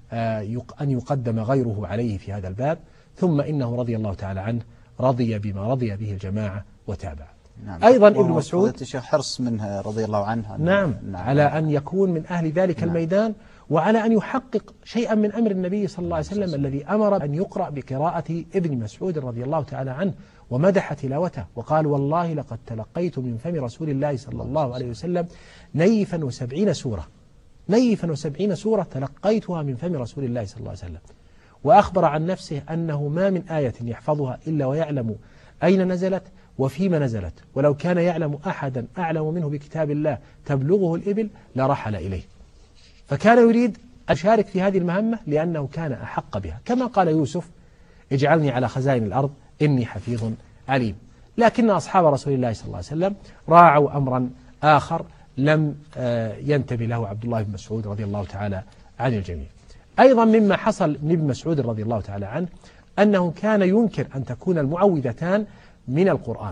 أن يقدم غيره عليه في هذا الباب، ثم إنه رضي الله تعالى عنه رضي بما رضي به الجماعة وتابع. نعم. أيضا ابن مسعود حرص منه رضي الله عنه نعم, نعم على أن يكون من أهل ذلك نعم. الميدان، وعلى أن يحقق شيئا من أمر النبي صلى الله عليه وسلم الذي أمر أن يقرأ بقراءة ابن مسعود رضي الله تعالى عنه، ومدح تلاوته وقال: والله لقد تلقيت من فم رسول الله صلى الله عليه وسلم نيفا وسبعين سورة نيفا وسبعين سورة تلقيتها من فم رسول الله صلى الله عليه وسلم. وأخبر عن نفسه أنه ما من آية يحفظها إلا ويعلم أين نزلت وفيما نزلت، ولو كان يعلم أحدا أعلم منه بكتاب الله تبلغه الإبل لرحل إليه. فكان يريد أن يشارك في هذه المهمة لأنه كان أحق بها، كما قال يوسف: اجعلني على خزائن الأرض إني حفيظ عليم. لكن أصحاب رسول الله صلى الله عليه وسلم راعوا أمرا آخر لم ينتبه له عبد الله بن مسعود رضي الله تعالى عن الجميع. أيضا مما حصل من ابن مسعود رضي الله تعالى عنه أنه كان ينكر أن تكون المعوذتان من القرآن،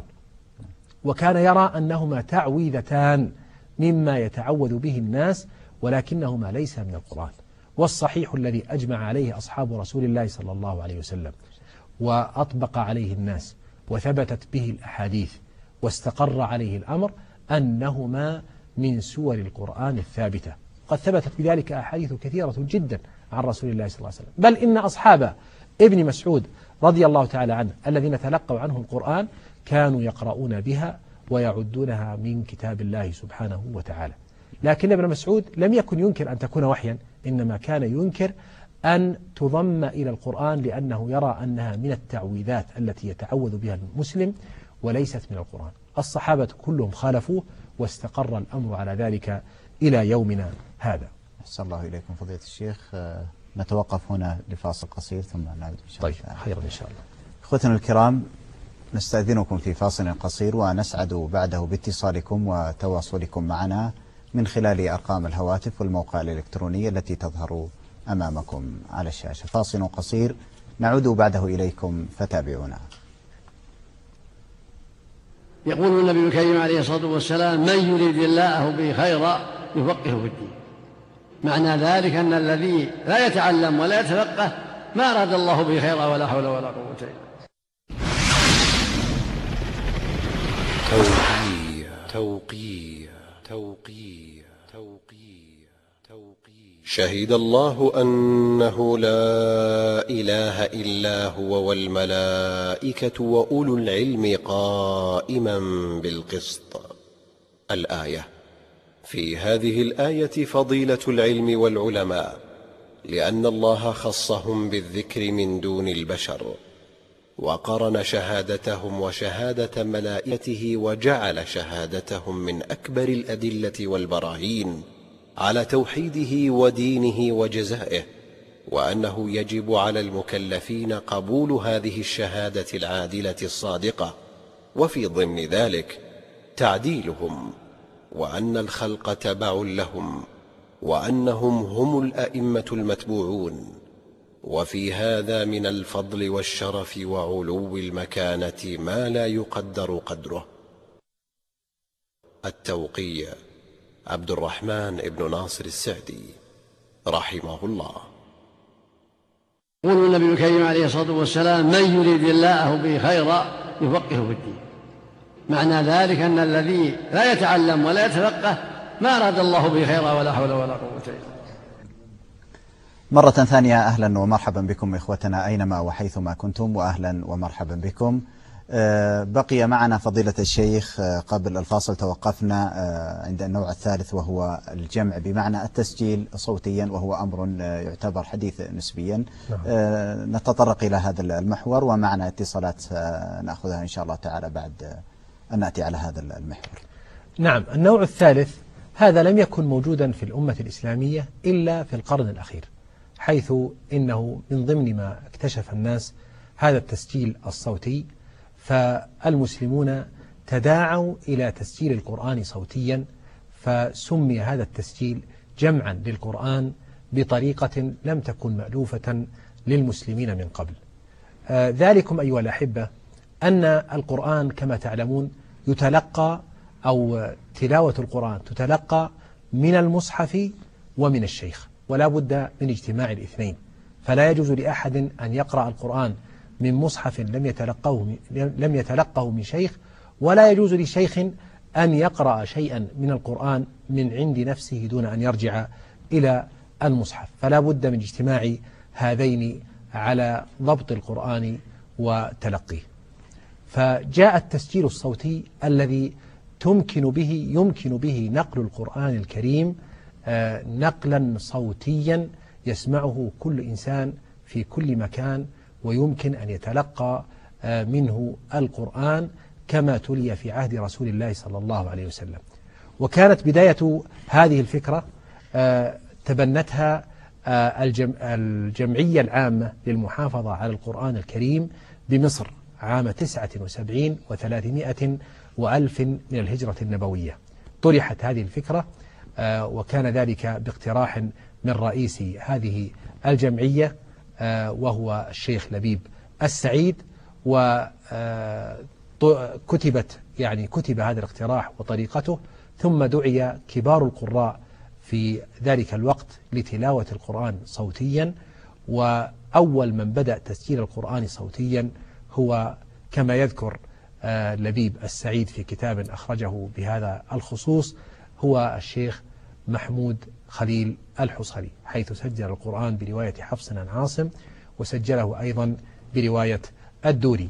وكان يرى أنهما تعويذتان مما يتعوذ به الناس، ولكنهما ليس من القرآن. والصحيح الذي أجمع عليه أصحاب رسول الله صلى الله عليه وسلم وأطبق عليه الناس وثبتت به الأحاديث واستقر عليه الأمر أنهما من سور القرآن الثابتة، قد ثبتت بذلك أحاديث كثيرة جدا عن رسول الله صلى الله عليه وسلم، بل إن أصحاب ابن مسعود رضي الله تعالى عنه الذين تلقوا عنه القرآن كانوا يقرؤون بها ويعدونها من كتاب الله سبحانه وتعالى. لكن ابن مسعود لم يكن ينكر أن تكون وحيا، إنما كان ينكر أن تضم إلى القرآن، لأنه يرى أنها من التعويذات التي يتعوذ بها المسلم وليست من القرآن. الصحابة كلهم خالفوه واستقر الأمر على ذلك إلى يومنا هذا. أحسن الله إليكم فضيلة الشيخ. نتوقف هنا لفاصل قصير ثم نعود إن شاء الله. طيب خيرا إن شاء الله. إخوتنا الكرام، نستأذنكم في فاصل قصير ونسعد بعده باتصالكم وتواصلكم معنا من خلال أرقام الهواتف والموقع الإلكتروني التي تظهر أمامكم على الشاشة. فاصل قصير نعود بعده إليكم فتابعونا. يقول النبي الكريم عليه الصلاة والسلام: من يريد الله به خيرا يفقهه في الدين. معنى ذلك أن الذي لا يتعلم ولا يتفقه ما أراد الله به خيرا ولا حول ولا قوة إلا بالله. توقيع توقيع توقيع توقيع شهد الله أنه لا إله إلا هو والملائكة وأولو العلم قائما بالقسط. الآية. في هذه الآية فضيلة العلم والعلماء، لأن الله خصهم بالذكر من دون البشر، وقرن شهادتهم وشهادة ملائكته، وجعل شهادتهم من أكبر الأدلة والبراهين على توحيده ودينه وجزائه، وأنه يجب على المكلفين قبول هذه الشهادة العادلة الصادقة، وفي ضمن ذلك تعديلهم، وأن الخلق تبع لهم، وأنهم هم الأئمة المتبوعون. وفي هذا من الفضل والشرف وعلو المكانة ما لا يقدر قدره. التوقيع عبد الرحمن بن ناصر السعدي رحمه الله. يقول النبي الكريم عليه الصلاة والسلام: من يريد الله به خيرا يفقهه في الدين. معنى ذلك أن الذي لا يتعلم ولا يتفقه ما أراد الله به خيرا ولا حول ولا قوة إلا بالله. مرة ثانية أهلا ومرحبا بكم إخوتنا أينما وحيثما كنتم، وأهلا ومرحبا بكم بقي معنا فضيلة الشيخ قبل الفاصل توقفنا عند النوع الثالث وهو الجمع بمعنى التسجيل صوتيا، وهو أمر يعتبر حديث نسبيا. نتطرق إلى هذا المحور ومعنا اتصالات نأخذها إن شاء الله تعالى بعد أن نأتي على هذا المحور. نعم، النوع الثالث هذا لم يكن موجودا في الأمة الإسلامية إلا في القرن الأخير، حيث إنه من ضمن ما اكتشف الناس هذا التسجيل الصوتي، فالمسلمون تداعوا إلى تسجيل القرآن صوتيا، فسمي هذا التسجيل جمعا للقرآن بطريقة لم تكن مألوفة للمسلمين من قبل. آه ذلكم أيها الأحبة أن القرآن كما تعلمون يتلقى أو تلاوة القرآن تتلقى من المصحف ومن الشيخ، ولا بد من اجتماع الاثنين، فلا يجوز لأحد أن يقرأ القرآن من مصحف لم يتلقه لم يتلقه من شيخ، ولا يجوز لشيخ أن يقرأ شيئا من القرآن من عند نفسه دون أن يرجع إلى المصحف، فلا بد من اجتماع هذين على ضبط القرآن وتلقيه. فجاء التسجيل الصوتي الذي تمكن به يمكن به نقل القرآن الكريم نقلا صوتيا يسمعه كل إنسان في كل مكان، ويمكن أن يتلقى منه القرآن كما تلي في عهد رسول الله صلى الله عليه وسلم. وكانت بداية هذه الفكرة تبنتها الجمعية العامة للمحافظة على القرآن الكريم بمصر عام تسعة وسبعين وثلاثمائة وألف من الهجرة النبوية. طرحت هذه الفكرة وكان ذلك باقتراح من رئيس هذه الجمعية وهو الشيخ لبيب السعيد، وكتبت يعني كتب هذا الاقتراح وطريقته، ثم دعي كبار القراء في ذلك الوقت لتلاوة القرآن صوتيا. وأول من بدأ تسجيل القرآن صوتيا هو كما يذكر لبيب السعيد في كتاب أخرجه بهذا الخصوص هو الشيخ محمود خليل الحصري، حيث سجل القرآن برواية حفص عن عاصم، وسجله أيضا برواية الدوري.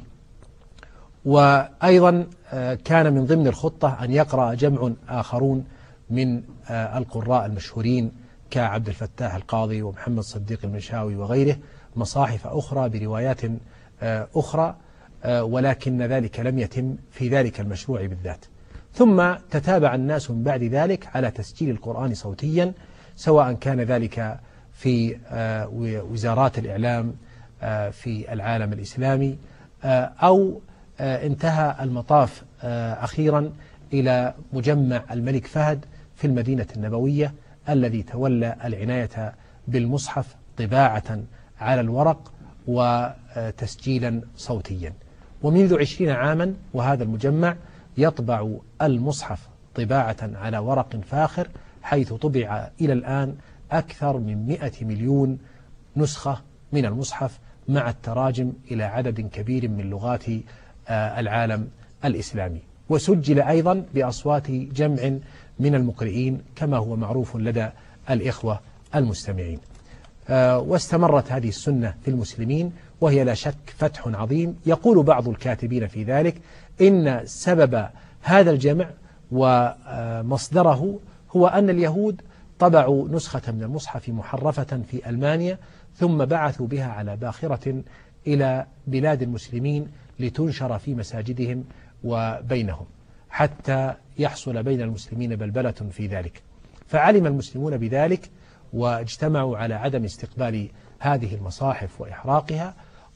وأيضا كان من ضمن الخطة أن يقرأ جمع آخرون من القراء المشهورين كعبد الفتاح القاضي ومحمد صديق المنشاوي وغيره مصاحف أخرى بروايات أخرى، ولكن ذلك لم يتم في ذلك المشروع بالذات. ثم تتابع الناس من بعد ذلك على تسجيل القرآن صوتيا، سواء كان ذلك في وزارات الإعلام في العالم الإسلامي، أو انتهى المطاف أخيرا إلى مجمع الملك فهد في المدينة النبوية الذي تولى العناية بالمصحف طباعة على الورق وتسجيلا صوتيا. ومنذ عشرين عاما وهذا المجمع يطبع المصحف طباعة على ورق فاخر، حيث طبع إلى الآن أكثر من مئة مليون نسخة من المصحف مع التراجم إلى عدد كبير من لغات العالم الإسلامي. وسجل أيضا بأصوات جمع من المقرئين كما هو معروف لدى الإخوة المستمعين. واستمرت هذه السنة في المسلمين، وهي لا شك فتح عظيم. يقول بعض الكاتبين في ذلك إن سبب هذا الجمع ومصدره هو أن اليهود طبعوا نسخة من المصحف محرفة في ألمانيا، ثم بعثوا بها على باخرة إلى بلاد المسلمين لتنشر في مساجدهم وبينهم، حتى يحصل بين المسلمين بلبلة في ذلك. فعلم المسلمون بذلك واجتمعوا على عدم استقبال هذه المصاحف وإحراقها،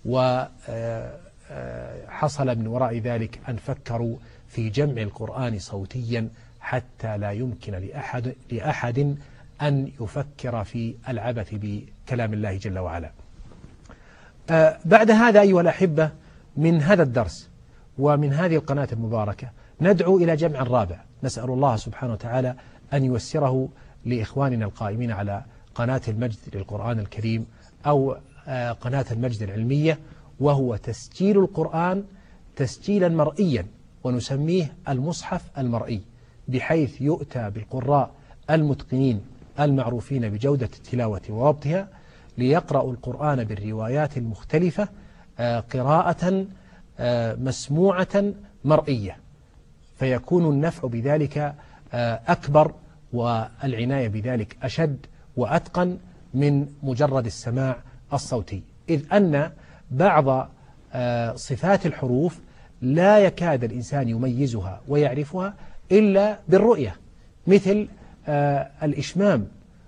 وحصل من وراء ذلك أن فكروا في جمع القرآن صوتيا حتى لا يمكن لأحد, لأحد أن يفكر في العبث بكلام الله جل وعلا. بعد هذا أيها الأحبة، من هذا الدرس ومن هذه القناة المباركة ندعو إلى جمع رابع، نسأل الله سبحانه وتعالى أن ييسره لإخواننا القائمين على قناة المجد للقرآن الكريم أو قناة المجد العلمية، وهو تسجيل القرآن تسجيلا مرئيا، ونسميه المصحف المرئي، بحيث يؤتى بالقراء المتقنين المعروفين بجودة التلاوة وضبطها ليقرأوا القرآن بالروايات المختلفة قراءة مسموعة مرئية، فيكون النفع بذلك أكبر والعناية بذلك أشد وأتقن من مجرد السماع الصوتي، إذ أن بعض صفات الحروف لا يكاد الإنسان يميزها ويعرفها إلا بالرؤية، مثل الإشمام،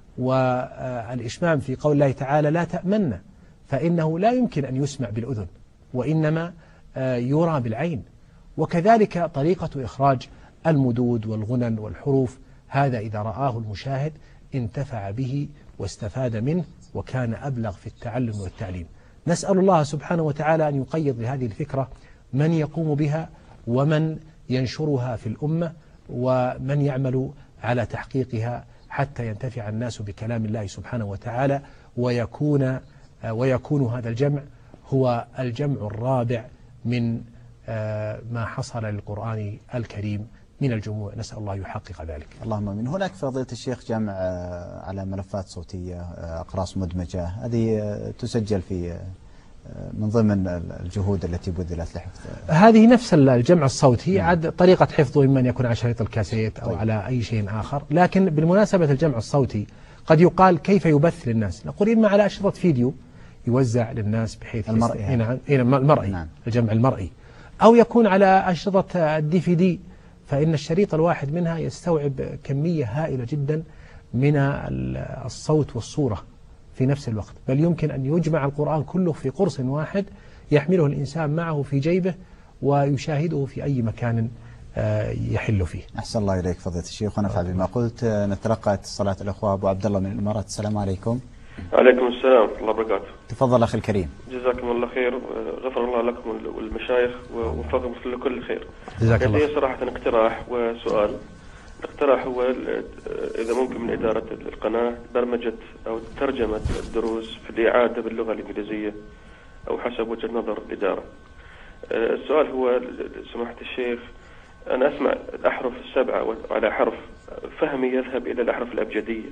والإشمام في قول الله تعالى لا تأمن، فإنه لا يمكن أن يسمع بالأذن وإنما يرى بالعين. وكذلك طريقة إخراج المدود والغنن والحروف، هذا إذا رآه المشاهد انتفع به واستفاد منه وكان أبلغ في التعلم والتعليم. نسأل الله سبحانه وتعالى أن يقيض لهذه الفكرة من يقوم بها ومن ينشرها في الأمة ومن يعمل على تحقيقها حتى ينتفع الناس بكلام الله سبحانه وتعالى، ويكون ويكون هذا الجمع هو الجمع الرابع من ما حصل للقرآن الكريم من الجموع. نسأل الله يحقق ذلك. اللهم امين. هناك فضيلة الشيخ جمع على ملفات صوتية، أقراص مدمجة، هذه تسجل في من ضمن الجهود التي بذلت لحفظ هذه نفس الجمع الصوتي، عاد طريقة حفظه إما أن يكون على شريط الكاسيت أو طيب. على أي شيء آخر. لكن بالمناسبة الجمع الصوتي قد يقال كيف يبث للناس، نقول إما على أشرطة فيديو يوزع للناس بحيث المرئي، نعم المرئي نعم. الجمع المرئي، أو يكون على أشرطة الدي في دي، فإن الشريط الواحد منها يستوعب كمية هائلة جدا من الصوت والصورة في نفس الوقت، بل يمكن أن يجمع القرآن كله في قرص واحد يحمله الإنسان معه في جيبه ويشاهده في أي مكان يحل فيه. أحسن الله إليك فضيلة الشيخ ونفع بما قلت. نتلقى اتصالات الأخوة. أبو عبد الله من الإمارات، السلام عليكم. عليكم السلام ورحمة الله وبركاته. تفضل أخي الكريم. جزاكم الله خير، غفر الله لكم والمشايخ ووفقكم لكل خير. جزاك الله. لدي صراحة اقتراح وسؤال. الاقتراح هو إذا ممكن من إدارة القناة برمجة أو ترجمة الدروس في الإعادة باللغة الإنجليزية أو حسب وجهة نظر الإدارة. السؤال هو سماحة الشيخ، أنا أسمع الأحرف السبعة وعلى حرف فهمي يذهب إلى الأحرف الأبجدية،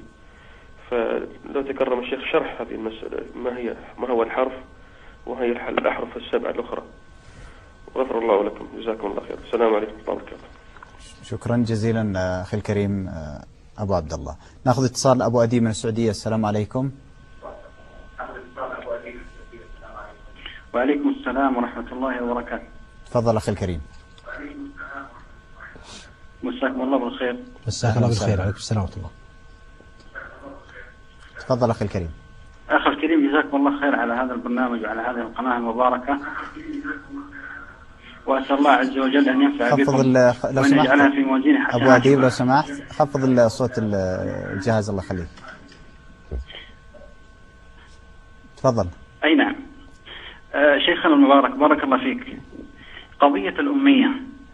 فلو تكرم الشيخ شرح هذه المسألة، ما هي ما هو الحرف وهي الأحرف السبعة الأخرى. غفر الله لكم، جزاكم الله خير. السلام عليكم ورحمة الله وبركاته. شكرا جزيلا أخي الكريم أبو عبد الله. نأخذ اتصال أبو أديب من السعودية، السلام عليكم. وعليكم السلام ورحمة الله وبركاته. تفضل أخي الكريم. مساكم الله بالخير. مساك الله بالخير. عليكم السلام ورحمة الله. تفضل أخي الكريم. أخي الكريم جزاكم الله خير على هذا البرنامج وعلى هذه القناة المباركة، وأسأل الله عز وجل أن ينفع بكم وأن يجعلها في موازين حسنات. أبو أديب لو سمحت خفض صوت الجهاز الله يخليك. تفضل. أي نعم. آه شيخنا المبارك بارك الله فيك، قضية الأمية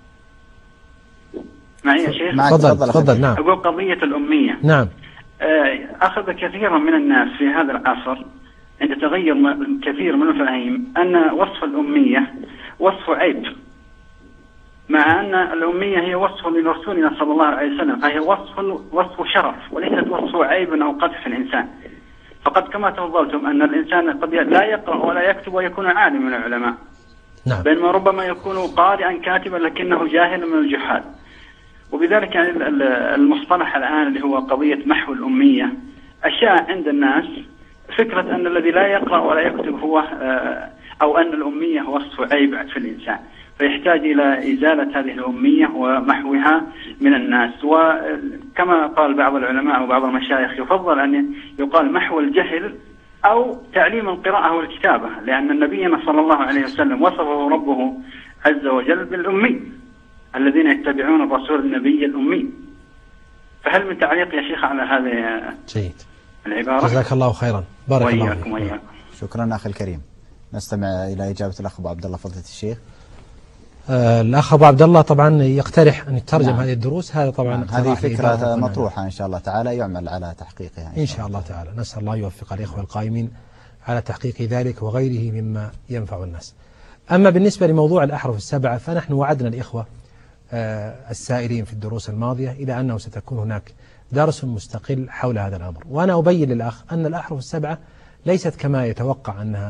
معي يا شيخ؟ تفضل تفضل. نعم. أقول قضية الأمية نعم. آه أخذ كثيرا من الناس في هذا العصر عند تغير كثير من المفاهيم أن وصف الأمية وصف عيب، مع أن الأمية هي وصف لرسولنا صلى الله عليه وسلم، فهي وصف وصف شرف وليست وصف عيب أو قدح في الإنسان. فقد كما تفضلتم أن الإنسان قد لا يقرأ ولا يكتب ويكون عالم من العلماء، نعم. بينما ربما يكون قارئا كاتبا لكنه جاهل من الجحال. وبذلك يعني المصطلح الآن اللي هو قضية محو الأمية أشاع عند الناس فكرة أن الذي لا يقرأ ولا يكتب هو أو أن الأمية وصف عيب في الإنسان، فيحتاج إلى إزالة هذه الأمية ومحوها من الناس. وكما قال بعض العلماء وبعض المشايخ يفضل أن يقال محو الجهل أو تعليم القراءة والكتابة، لأن النبي صلى الله عليه وسلم وصفه ربه عز وجل بالأمي الذين يتبعون الرسول النبي الأمي. فهل من تعليق يا شيخ على هذه جيد العبارة؟ جزاك الله خيرا. بارك الله فيكم. وياكم. شكرا أخي الكريم. نستمع إلى إجابة الأخ أبو عبد الله فضيلة الشيخ. آه الأخ أبو عبد الله طبعا يقترح أن يترجم نعم. هذه الدروس، هذا طبعا نعم. هذه فكرة مطروحة إن شاء الله تعالى، يعمل على تحقيقها إن, إن شاء الله تعالى. نسأل الله يوفق الإخوة القائمين على تحقيق ذلك وغيره مما ينفع الناس. أما بالنسبة لموضوع الأحرف السبعة فنحن وعدنا الإخوة آه السائرين في الدروس الماضية إلى أنه ستكون هناك درس مستقل حول هذا الأمر، وأنا أبين للأخ أن الأحرف السبعة ليست كما يتوقع أنها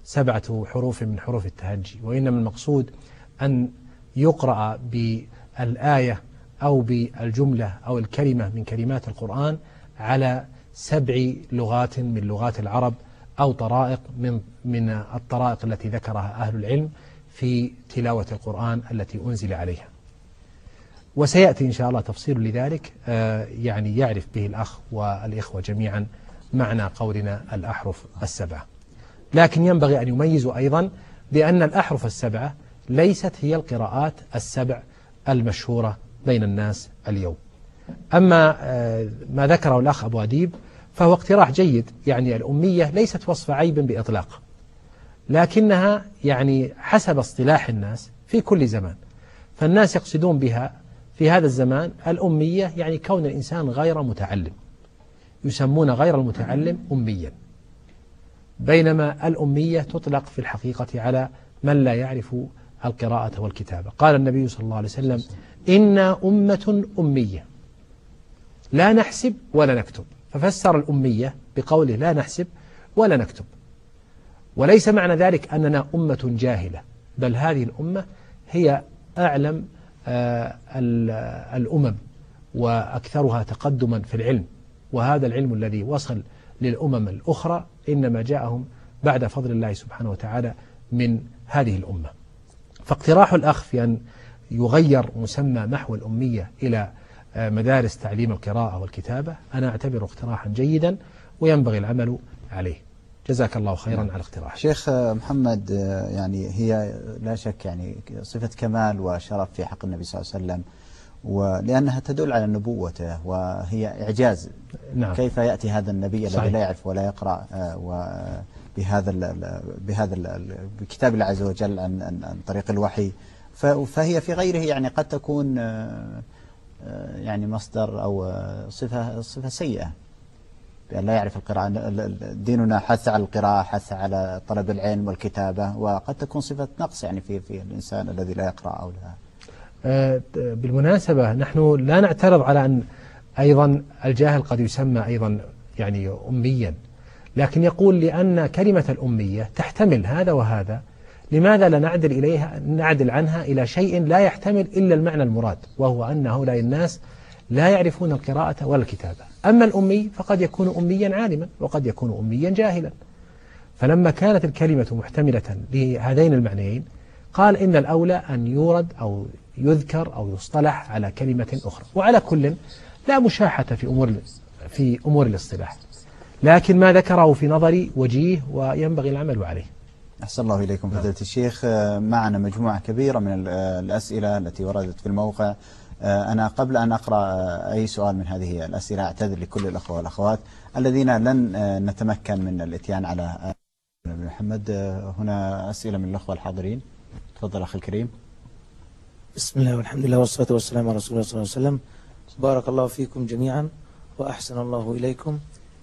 سبعة حروف من حروف التهجي، وإنما المقصود أن يقرأ بالآية أو بالجملة أو الكلمة من كلمات القرآن على سبع لغات من لغات العرب أو طرائق من من الطرائق التي ذكرها أهل العلم في تلاوة القرآن التي أنزل عليها. وسيأتي إن شاء الله تفصيل لذلك يعني يعرف به الأخ والإخوة جميعا معنى قولنا الأحرف السبعة. لكن ينبغي أن يميزوا أيضا بأن الأحرف السبعة ليست هي القراءات السبع المشهورة بين الناس اليوم. أما ما ذكره الأخ أبو أديب فهو اقتراح جيد، يعني الأمية ليست وصف عيب بإطلاق، لكنها يعني حسب اصطلاح الناس في كل زمان، فالناس يقصدون بها في هذا الزمان الأمية يعني كون الإنسان غير متعلم، يسمون غير المتعلم أميا، بينما الأمية تطلق في الحقيقة على من لا يعرف القراءة والكتابة. قال النبي صلى الله عليه وسلم: إنا أمة أمية لا نحسب ولا نكتب، ففسر الأمية بقوله لا نحسب ولا نكتب، وليس معنى ذلك أننا أمة جاهلة، بل هذه الأمة هي أعلم آه الأمم وأكثرها تقدما في العلم، وهذا العلم الذي وصل للأمم الأخرى إنما جاءهم بعد فضل الله سبحانه وتعالى من هذه الأمة. فاقتراح الأخ في أن يغير مسمى محو الأمية إلى مدارس تعليم القراءة والكتابة أنا أعتبره اقتراحا جيدا وينبغي العمل عليه. جزاك الله خيرا على الاقتراح. شيخ محمد، يعني هي لا شك يعني صفة كمال وشرف في حق النبي صلى الله عليه وسلم، ولأنها تدل على نبوته وهي إعجاز. نعم. كيف يأتي هذا النبي الذي لا يعرف ولا يقرأ بهذا ال بهذا ال بكتاب الله عز وجل عن عن طريق الوحي، فهي في غيره يعني قد تكون يعني مصدر أو صفة صفة سيئة بأن لا يعرف القراءة. ديننا حث على القراءة، حث على طلب العلم والكتابة، وقد تكون صفة نقص يعني في في الإنسان الذي لا يقرأ أو لا. بالمناسبة نحن لا نعترض على أن أيضا الجاهل قد يسمى أيضا يعني أميا، لكن يقول لأن كلمة الأمية تحتمل هذا وهذا، لماذا لا نعدل إليها نعدل عنها إلى شيء لا يحتمل إلا المعنى المراد، وهو أن هؤلاء الناس لا يعرفون القراءة ولا الكتابة. أما الأمي فقد يكون أميا عالما وقد يكون أميا جاهلا، فلما كانت الكلمة محتملة لهذين المعنيين قال إن الأولى أن يورد أو يذكر أو يصطلح على كلمة أخرى. وعلى كل لا مشاحة في أمور في أمور الاصطلاح، لكن ما ذكره في نظري وجيه وينبغي العمل عليه. أحسن الله إليكم فضيلة الشيخ. معنا مجموعة كبيرة من الأسئلة التي وردت في الموقع. أنا قبل أن أقرأ أي سؤال من هذه الأسئلة أعتذر لكل الأخوة والأخوات الذين لن نتمكن من الإتيان على محمد. هنا أسئلة من الأخوة الحاضرين. تفضل أخي الكريم. بسم الله والحمد لله والصلاة والسلام على رسول الله صلى الله عليه وسلم. بارك الله فيكم جميعا وأحسن الله إليكم.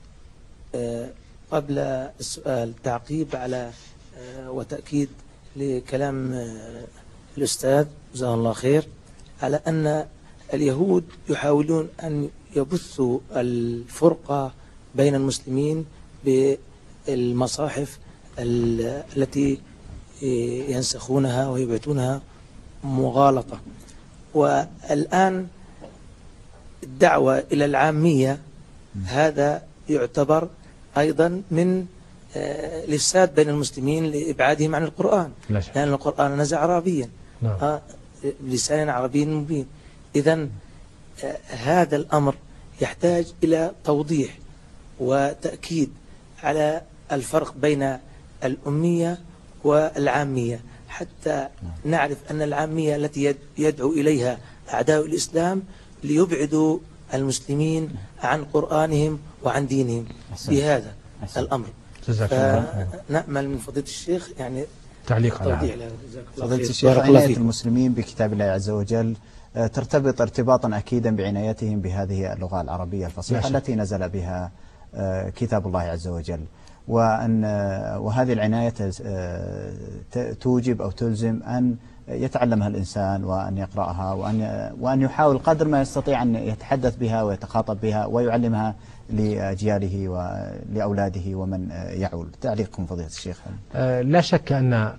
قبل السؤال تعقيب على وتأكيد لكلام الأستاذ جزاه الله خير على أن اليهود يحاولون أن يبثوا الفرقة بين المسلمين بالمصاحف التي ينسخونها ويبعثونها مغالطة. والآن الدعوة إلى العامية هذا يعتبر أيضا من الإفساد بين المسلمين لإبعادهم عن القرآن، لأن القرآن نزل عربيا بلسان عربي مبين. إذن هذا الأمر يحتاج إلى توضيح وتأكيد على الفرق بين الأمية والعامية، حتى نعرف أن العامية التي يدعو إليها أعداء الإسلام ليبعدوا المسلمين عن قرآنهم وعن دينهم بهذا الأمر. نأمل من فضيلة الشيخ يعني تعليق على هذا. فضيلة الشيخ، عناية المسلمين بكتاب الله عز وجل ترتبط ارتباطا أكيدا بعنايتهم بهذه اللغة العربية الفصيحة التي نزل بها كتاب الله عز وجل، وأن وهذه العناية توجب أو تلزم أن يتعلمها الإنسان وأن يقرأها وأن وأن يحاول قدر ما يستطيع أن يتحدث بها ويتخاطب بها ويعلمها لأجياله ولأولاده ومن يعول. تعليقكم فضيلة الشيخ؟ لا شك أن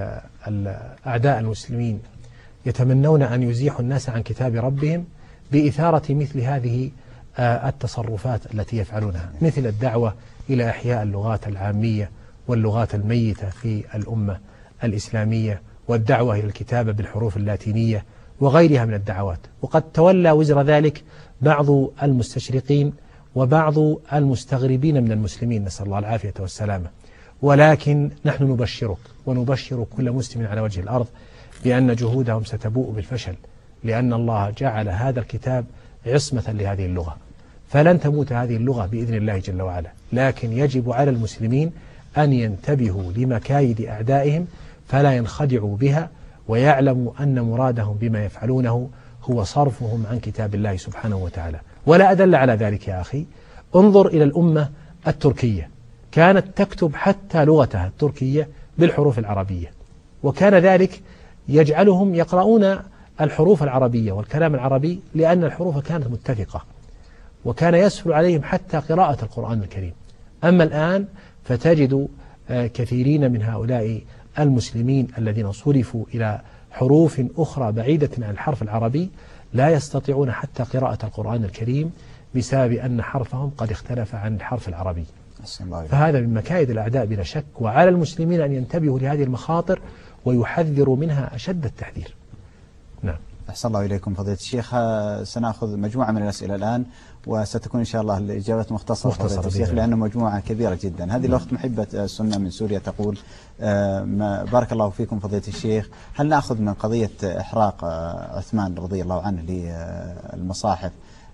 أعداء المسلمين يتمنون أن يزيحوا الناس عن كتاب ربهم بإثارة مثل هذه التصرفات التي يفعلونها، مثل الدعوة إلى إحياء اللغات العامية واللغات الميتة في الأمة الإسلامية، والدعوة إلى الكتابة بالحروف اللاتينية وغيرها من الدعوات. وقد تولى وزر ذلك بعض المستشرقين وبعض المستغربين من المسلمين، نسأل الله العافية والسلامة. ولكن نحن نبشرك ونبشر كل مسلم على وجه الأرض بأن جهودهم ستبوء بالفشل، لأن الله جعل هذا الكتاب عصمة لهذه اللغة، فلن تموت هذه اللغة بإذن الله جل وعلا. لكن يجب على المسلمين أن ينتبهوا لمكايد أعدائهم فلا ينخدعوا بها، ويعلموا أن مرادهم بما يفعلونه هو صرفهم عن كتاب الله سبحانه وتعالى. ولا أدل على ذلك يا أخي، انظر إلى الأمة التركية، كانت تكتب حتى لغتها التركية بالحروف العربية، وكان ذلك يجعلهم يقرؤون الحروف العربية والكلام العربي لأن الحروف كانت متفقة، وكان يسهل عليهم حتى قراءة القرآن الكريم. أما الآن فتجد كثيرين من هؤلاء المسلمين الذين صرفوا إلى حروف أخرى بعيدة عن الحرف العربي لا يستطيعون حتى قراءة القرآن الكريم بسبب أن حرفهم قد اختلف عن الحرف العربي. فهذا من مكايد الأعداء بلا شك، وعلى المسلمين أن ينتبهوا لهذه المخاطر ويحذروا منها أشد التحذير. نعم. أحسن الله إليكم فضيلة الشيخ. سنأخذ مجموعة من الأسئلة الآن وستكون إن شاء الله الإجابات مختصرة فضيلة الشيخ لأنه مجموعة كبيرة جدا. هذه الأخت محبة السنة من سوريا تقول: بارك الله فيكم فضيلة الشيخ، هل نأخذ من قضية إحراق عثمان رضي الله عنه للمصاحف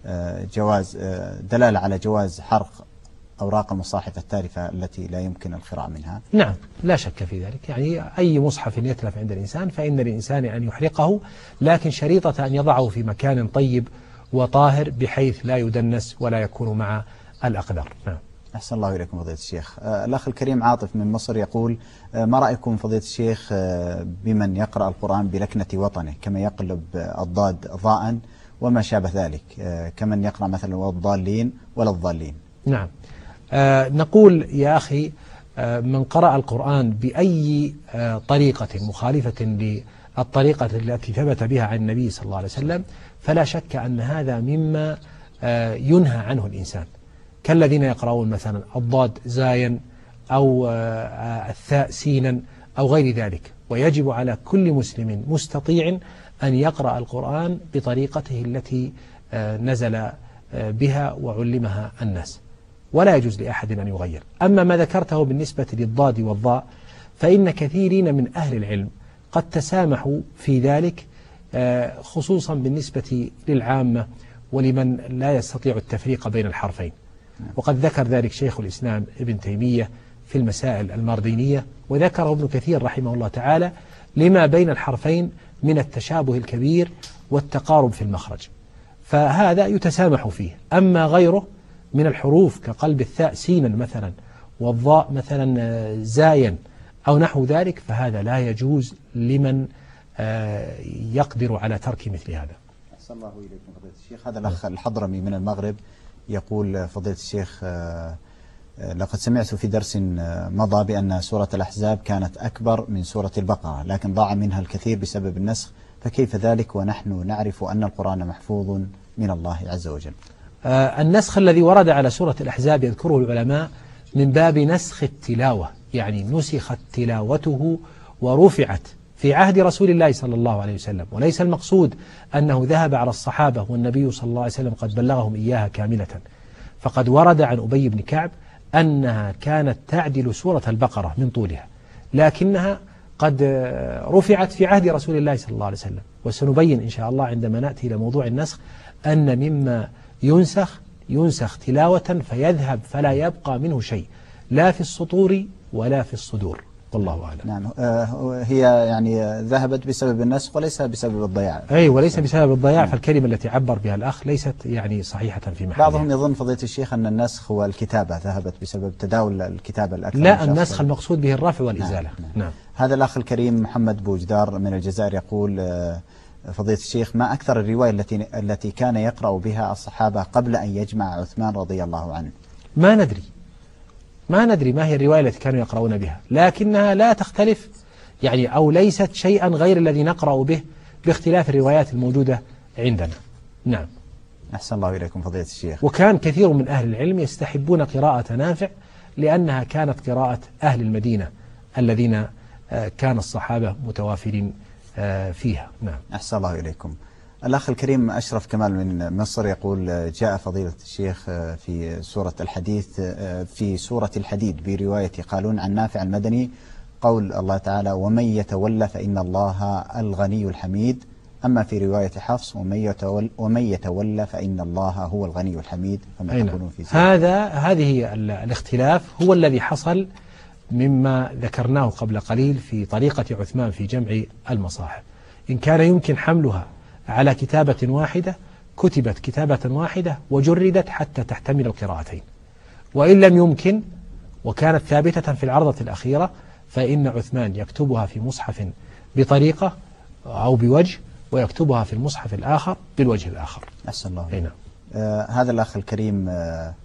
جواز دلالة على جواز حرق أوراق المصاحف التالفة التي لا يمكن القراءة منها؟ نعم، لا شك في ذلك. يعني أي مصحف يتلف عند الإنسان فإن الإنسان أن يحرقه، لكن شريطة أن يضعه في مكان طيب وطاهر بحيث لا يدنس ولا يكون مع الأقدار. نعم. أحسن الله إليكم فضيلة الشيخ. الأخ الكريم عاطف من مصر يقول: ما رأيكم فضيلة الشيخ بمن يقرأ القرآن بلكنة وطنه كما يقلب الضاد ضاء وما شابه ذلك، كمن يقرأ مثلا والضالين ولا الضالين؟ نعم. آه نقول يا أخي، آه من قرأ القرآن بأي آه طريقة مخالفة للطريقة التي ثبت بها عن النبي صلى الله عليه وسلم فلا شك أن هذا مما آه ينهى عنه الإنسان، كالذين يقرؤون مثلا الضاد زايا أو آه الثاء سينا أو غير ذلك. ويجب على كل مسلم مستطيع أن يقرأ القرآن بطريقته التي آه نزل آه بها وعلمها الناس، ولا يجوز لأحد أن يغير. أما ما ذكرته بالنسبة للضاد والضاء فإن كثيرين من أهل العلم قد تسامحوا في ذلك، خصوصا بالنسبة للعامة ولمن لا يستطيع التفريق بين الحرفين. وقد ذكر ذلك شيخ الإسلام ابن تيمية في المسائل الماردينية، وذكره ابن كثير رحمه الله تعالى لما بين الحرفين من التشابه الكبير والتقارب في المخرج، فهذا يتسامح فيه. أما غيره من الحروف كقلب الثاء سينا مثلا والضاء مثلا زايا أو نحو ذلك فهذا لا يجوز لمن يقدر على ترك مثل هذا. أحسن الله إليكم فضيلة الشيخ. هذا الأخ الحضرمي من المغرب يقول: فضيلة الشيخ، لقد سمعت في درس مضى بأن سورة الأحزاب كانت أكبر من سورة البقرة لكن ضاع منها الكثير بسبب النسخ، فكيف ذلك ونحن نعرف أن القرآن محفوظ من الله عز وجل؟ آه النسخ الذي ورد على سورة الأحزاب يذكره العلماء من باب نسخ التلاوة، يعني نسخت تلاوته ورفعت في عهد رسول الله صلى الله عليه وسلم، وليس المقصود أنه ذهب على الصحابة والنبي صلى الله عليه وسلم قد بلغهم إياها كاملة. فقد ورد عن أبي بن كعب أنها كانت تعدل سورة البقرة من طولها، لكنها قد رفعت في عهد رسول الله صلى الله عليه وسلم. وسنبين إن شاء الله عندما نأتي إلى موضوع النسخ أن مما ينسخ ينسخ تلاوة فيذهب فلا يبقى منه شيء لا في السطور ولا في الصدور. والله أعلم. نعم. هي يعني ذهبت بسبب النسخ وليس بسبب الضياع. أي وليس بسبب الضياع. فالكلمة التي عبر بها الأخ ليست يعني صحيحة في محلها. بعضهم يظن فضيلة الشيخ أن النسخ هو الكتابة ذهبت بسبب تداول الكتابة الأكثر. لا، النسخ المقصود به الرفع والإزالة. نعم. نعم. هذا الأخ الكريم محمد بوجدار من الجزائر يقول فضيلة الشيخ ما أكثر الرواية التي التي كان يقرأ بها الصحابة قبل أن يجمع عثمان رضي الله عنه؟ ما ندري ما ندري ما هي الرواية التي كانوا يقرؤون بها، لكنها لا تختلف يعني أو ليست شيئا غير الذي نقرأ به باختلاف الروايات الموجودة عندنا. نعم. أحسن الله إليكم فضيلة الشيخ. وكان كثير من أهل العلم يستحبون قراءة نافع لأنها كانت قراءة أهل المدينة الذين كان الصحابة متوافرين فيها. نعم. أحسن الله إليكم. الأخ الكريم أشرف كمال من مصر يقول جاء فضيلة الشيخ في سورة الحديث في سورة الحديد برواية قالون عن نافع المدني قول الله تعالى ومن يتولى فإن الله الغني الحميد، أما في رواية حفص ومن يتولى, ومن يتولى فإن الله هو الغني الحميد. فما تقولون في ذلك؟ هذا هذه الاختلاف هو الذي حصل مما ذكرناه قبل قليل في طريقة عثمان في جمع المصاحف. إن كان يمكن حملها على كتابة واحدة كتبت كتابة واحدة وجردت حتى تحتمل القراءتين، وإن لم يمكن وكانت ثابتة في العرضة الأخيرة فإن عثمان يكتبها في مصحف بطريقة أو بوجه ويكتبها في المصحف الآخر بالوجه الآخر. أحسن الله. هنا. آه هذا الأخ الكريم آه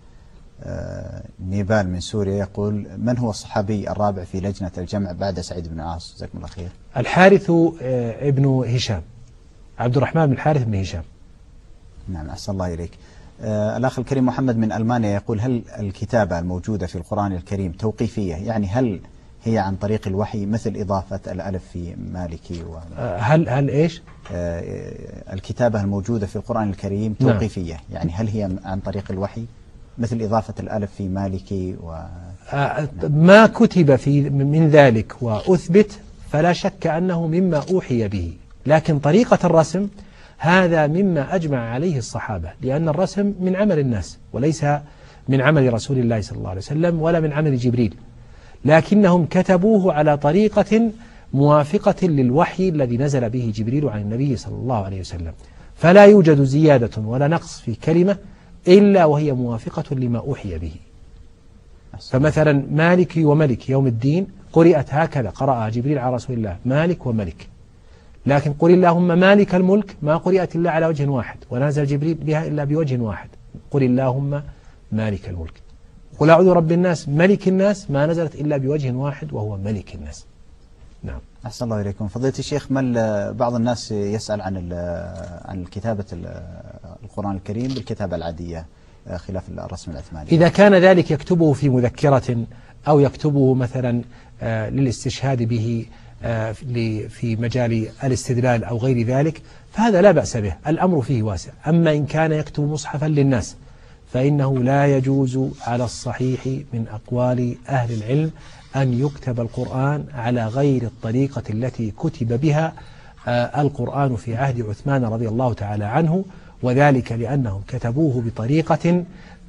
آه نيبال من سوريا يقول من هو الصحابي الرابع في لجنة الجمع بعد سعيد بن عاص؟ جزاكم الله خير. الحارث آه ابن هشام، عبد الرحمن بن الحارث بن هشام. نعم. أحسن الله إليك. آه الأخ الكريم محمد من ألمانيا يقول هل الكتابة الموجودة في القرآن الكريم توقيفية؟ يعني هل هي عن طريق الوحي مثل إضافة الألف في مالكي و... هل هل إيش؟ آه الكتابة الموجودة في القرآن الكريم توقيفية. نعم. يعني هل هي عن طريق الوحي مثل إضافة الألف في مالكي و... آه ما كتب في من ذلك وأثبت فلا شك أنه مما أوحي به، لكن طريقة الرسم هذا مما أجمع عليه الصحابة، لأن الرسم من عمل الناس وليس من عمل رسول الله صلى الله عليه وسلم ولا من عمل جبريل، لكنهم كتبوه على طريقة موافقة للوحي الذي نزل به جبريل عن النبي صلى الله عليه وسلم، فلا يوجد زيادة ولا نقص في كلمة إلا وهي موافقة لما أوحي به. فمثلا مالك وملك يوم الدين قرئت هكذا، قرأها جبريل على رسول الله مالك وملك، لكن قل اللهم مالك الملك ما قرئت إلا على وجه واحد ونزل جبريل بها إلا بوجه واحد، قل اللهم مالك الملك. قل أعوذ برب الناس ملك الناس ما نزلت إلا بوجه واحد وهو ملك الناس. نعم. أحسن الله إليكم فضيلة الشيخ. ما بعض الناس يسأل عن عن كتابة القرآن الكريم بالكتابة العادية خلاف الرسم العثماني. إذا كان ذلك يكتبه في مذكرة أو يكتبه مثلا للاستشهاد به في مجال الاستدلال أو غير ذلك فهذا لا بأس به، الأمر فيه واسع. أما إن كان يكتب مصحفا للناس فإنه لا يجوز على الصحيح من أقوال أهل العلم أن يكتب القرآن على غير الطريقة التي كتب بها القرآن في عهد عثمان رضي الله تعالى عنه، وذلك لأنهم كتبوه بطريقة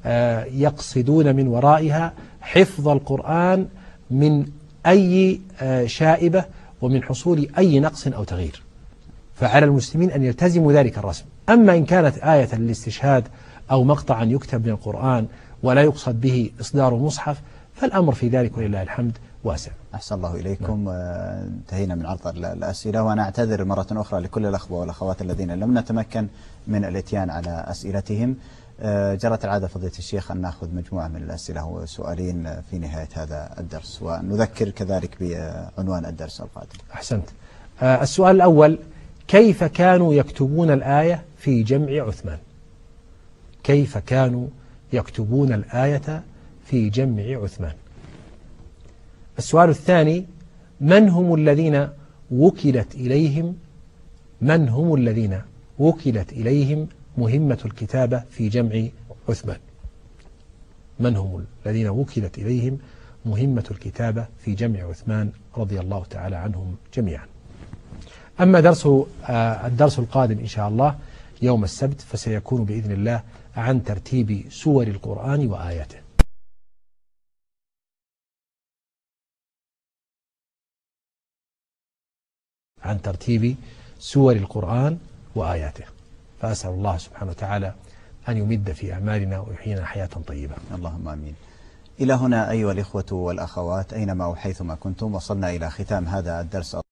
يقصدون من ورائها حفظ القرآن من أي شائبة ومن حصول أي نقص أو تغيير، فعلى المسلمين أن يلتزموا ذلك الرسم. أما إن كانت آية للاستشهاد أو مقطعا يكتب من القرآن ولا يقصد به إصدار مصحف فالأمر في ذلك ولله الحمد واسع. أحسن الله إليكم. انتهينا من عرض الأسئلة، وأنا أعتذر مرة أخرى لكل الأخوة والأخوات الذين لم نتمكن من الاتيان على أسئلتهم. جرت العادة فضيلة الشيخ أن نأخذ مجموعة من الأسئلة وسؤالين في نهاية هذا الدرس، ونذكر كذلك بعنوان الدرس القادم. أحسنت. السؤال الأول: كيف كانوا يكتبون الآية في جمع عثمان؟ كيف كانوا يكتبون الآية في جمع عثمان؟ السؤال الثاني: من هم الذين وكلت إليهم من هم الذين وكلت إليهم مهمة الكتابة في جمع عثمان؟ من هم الذين وكلت إليهم مهمة الكتابة في جمع عثمان رضي الله تعالى عنهم جميعا؟ أما درس الدرس القادم إن شاء الله يوم السبت فسيكون بإذن الله عن ترتيب سور القرآن وآياته. عن ترتيب سور القرآن وآياته. فأسأل الله سبحانه وتعالى أن يمد في أعمالنا ويحيينا حياة طيبة. اللهم آمين. إلى هنا أيها الإخوة والأخوات أينما وحيثما كنتم وصلنا إلى ختام هذا الدرس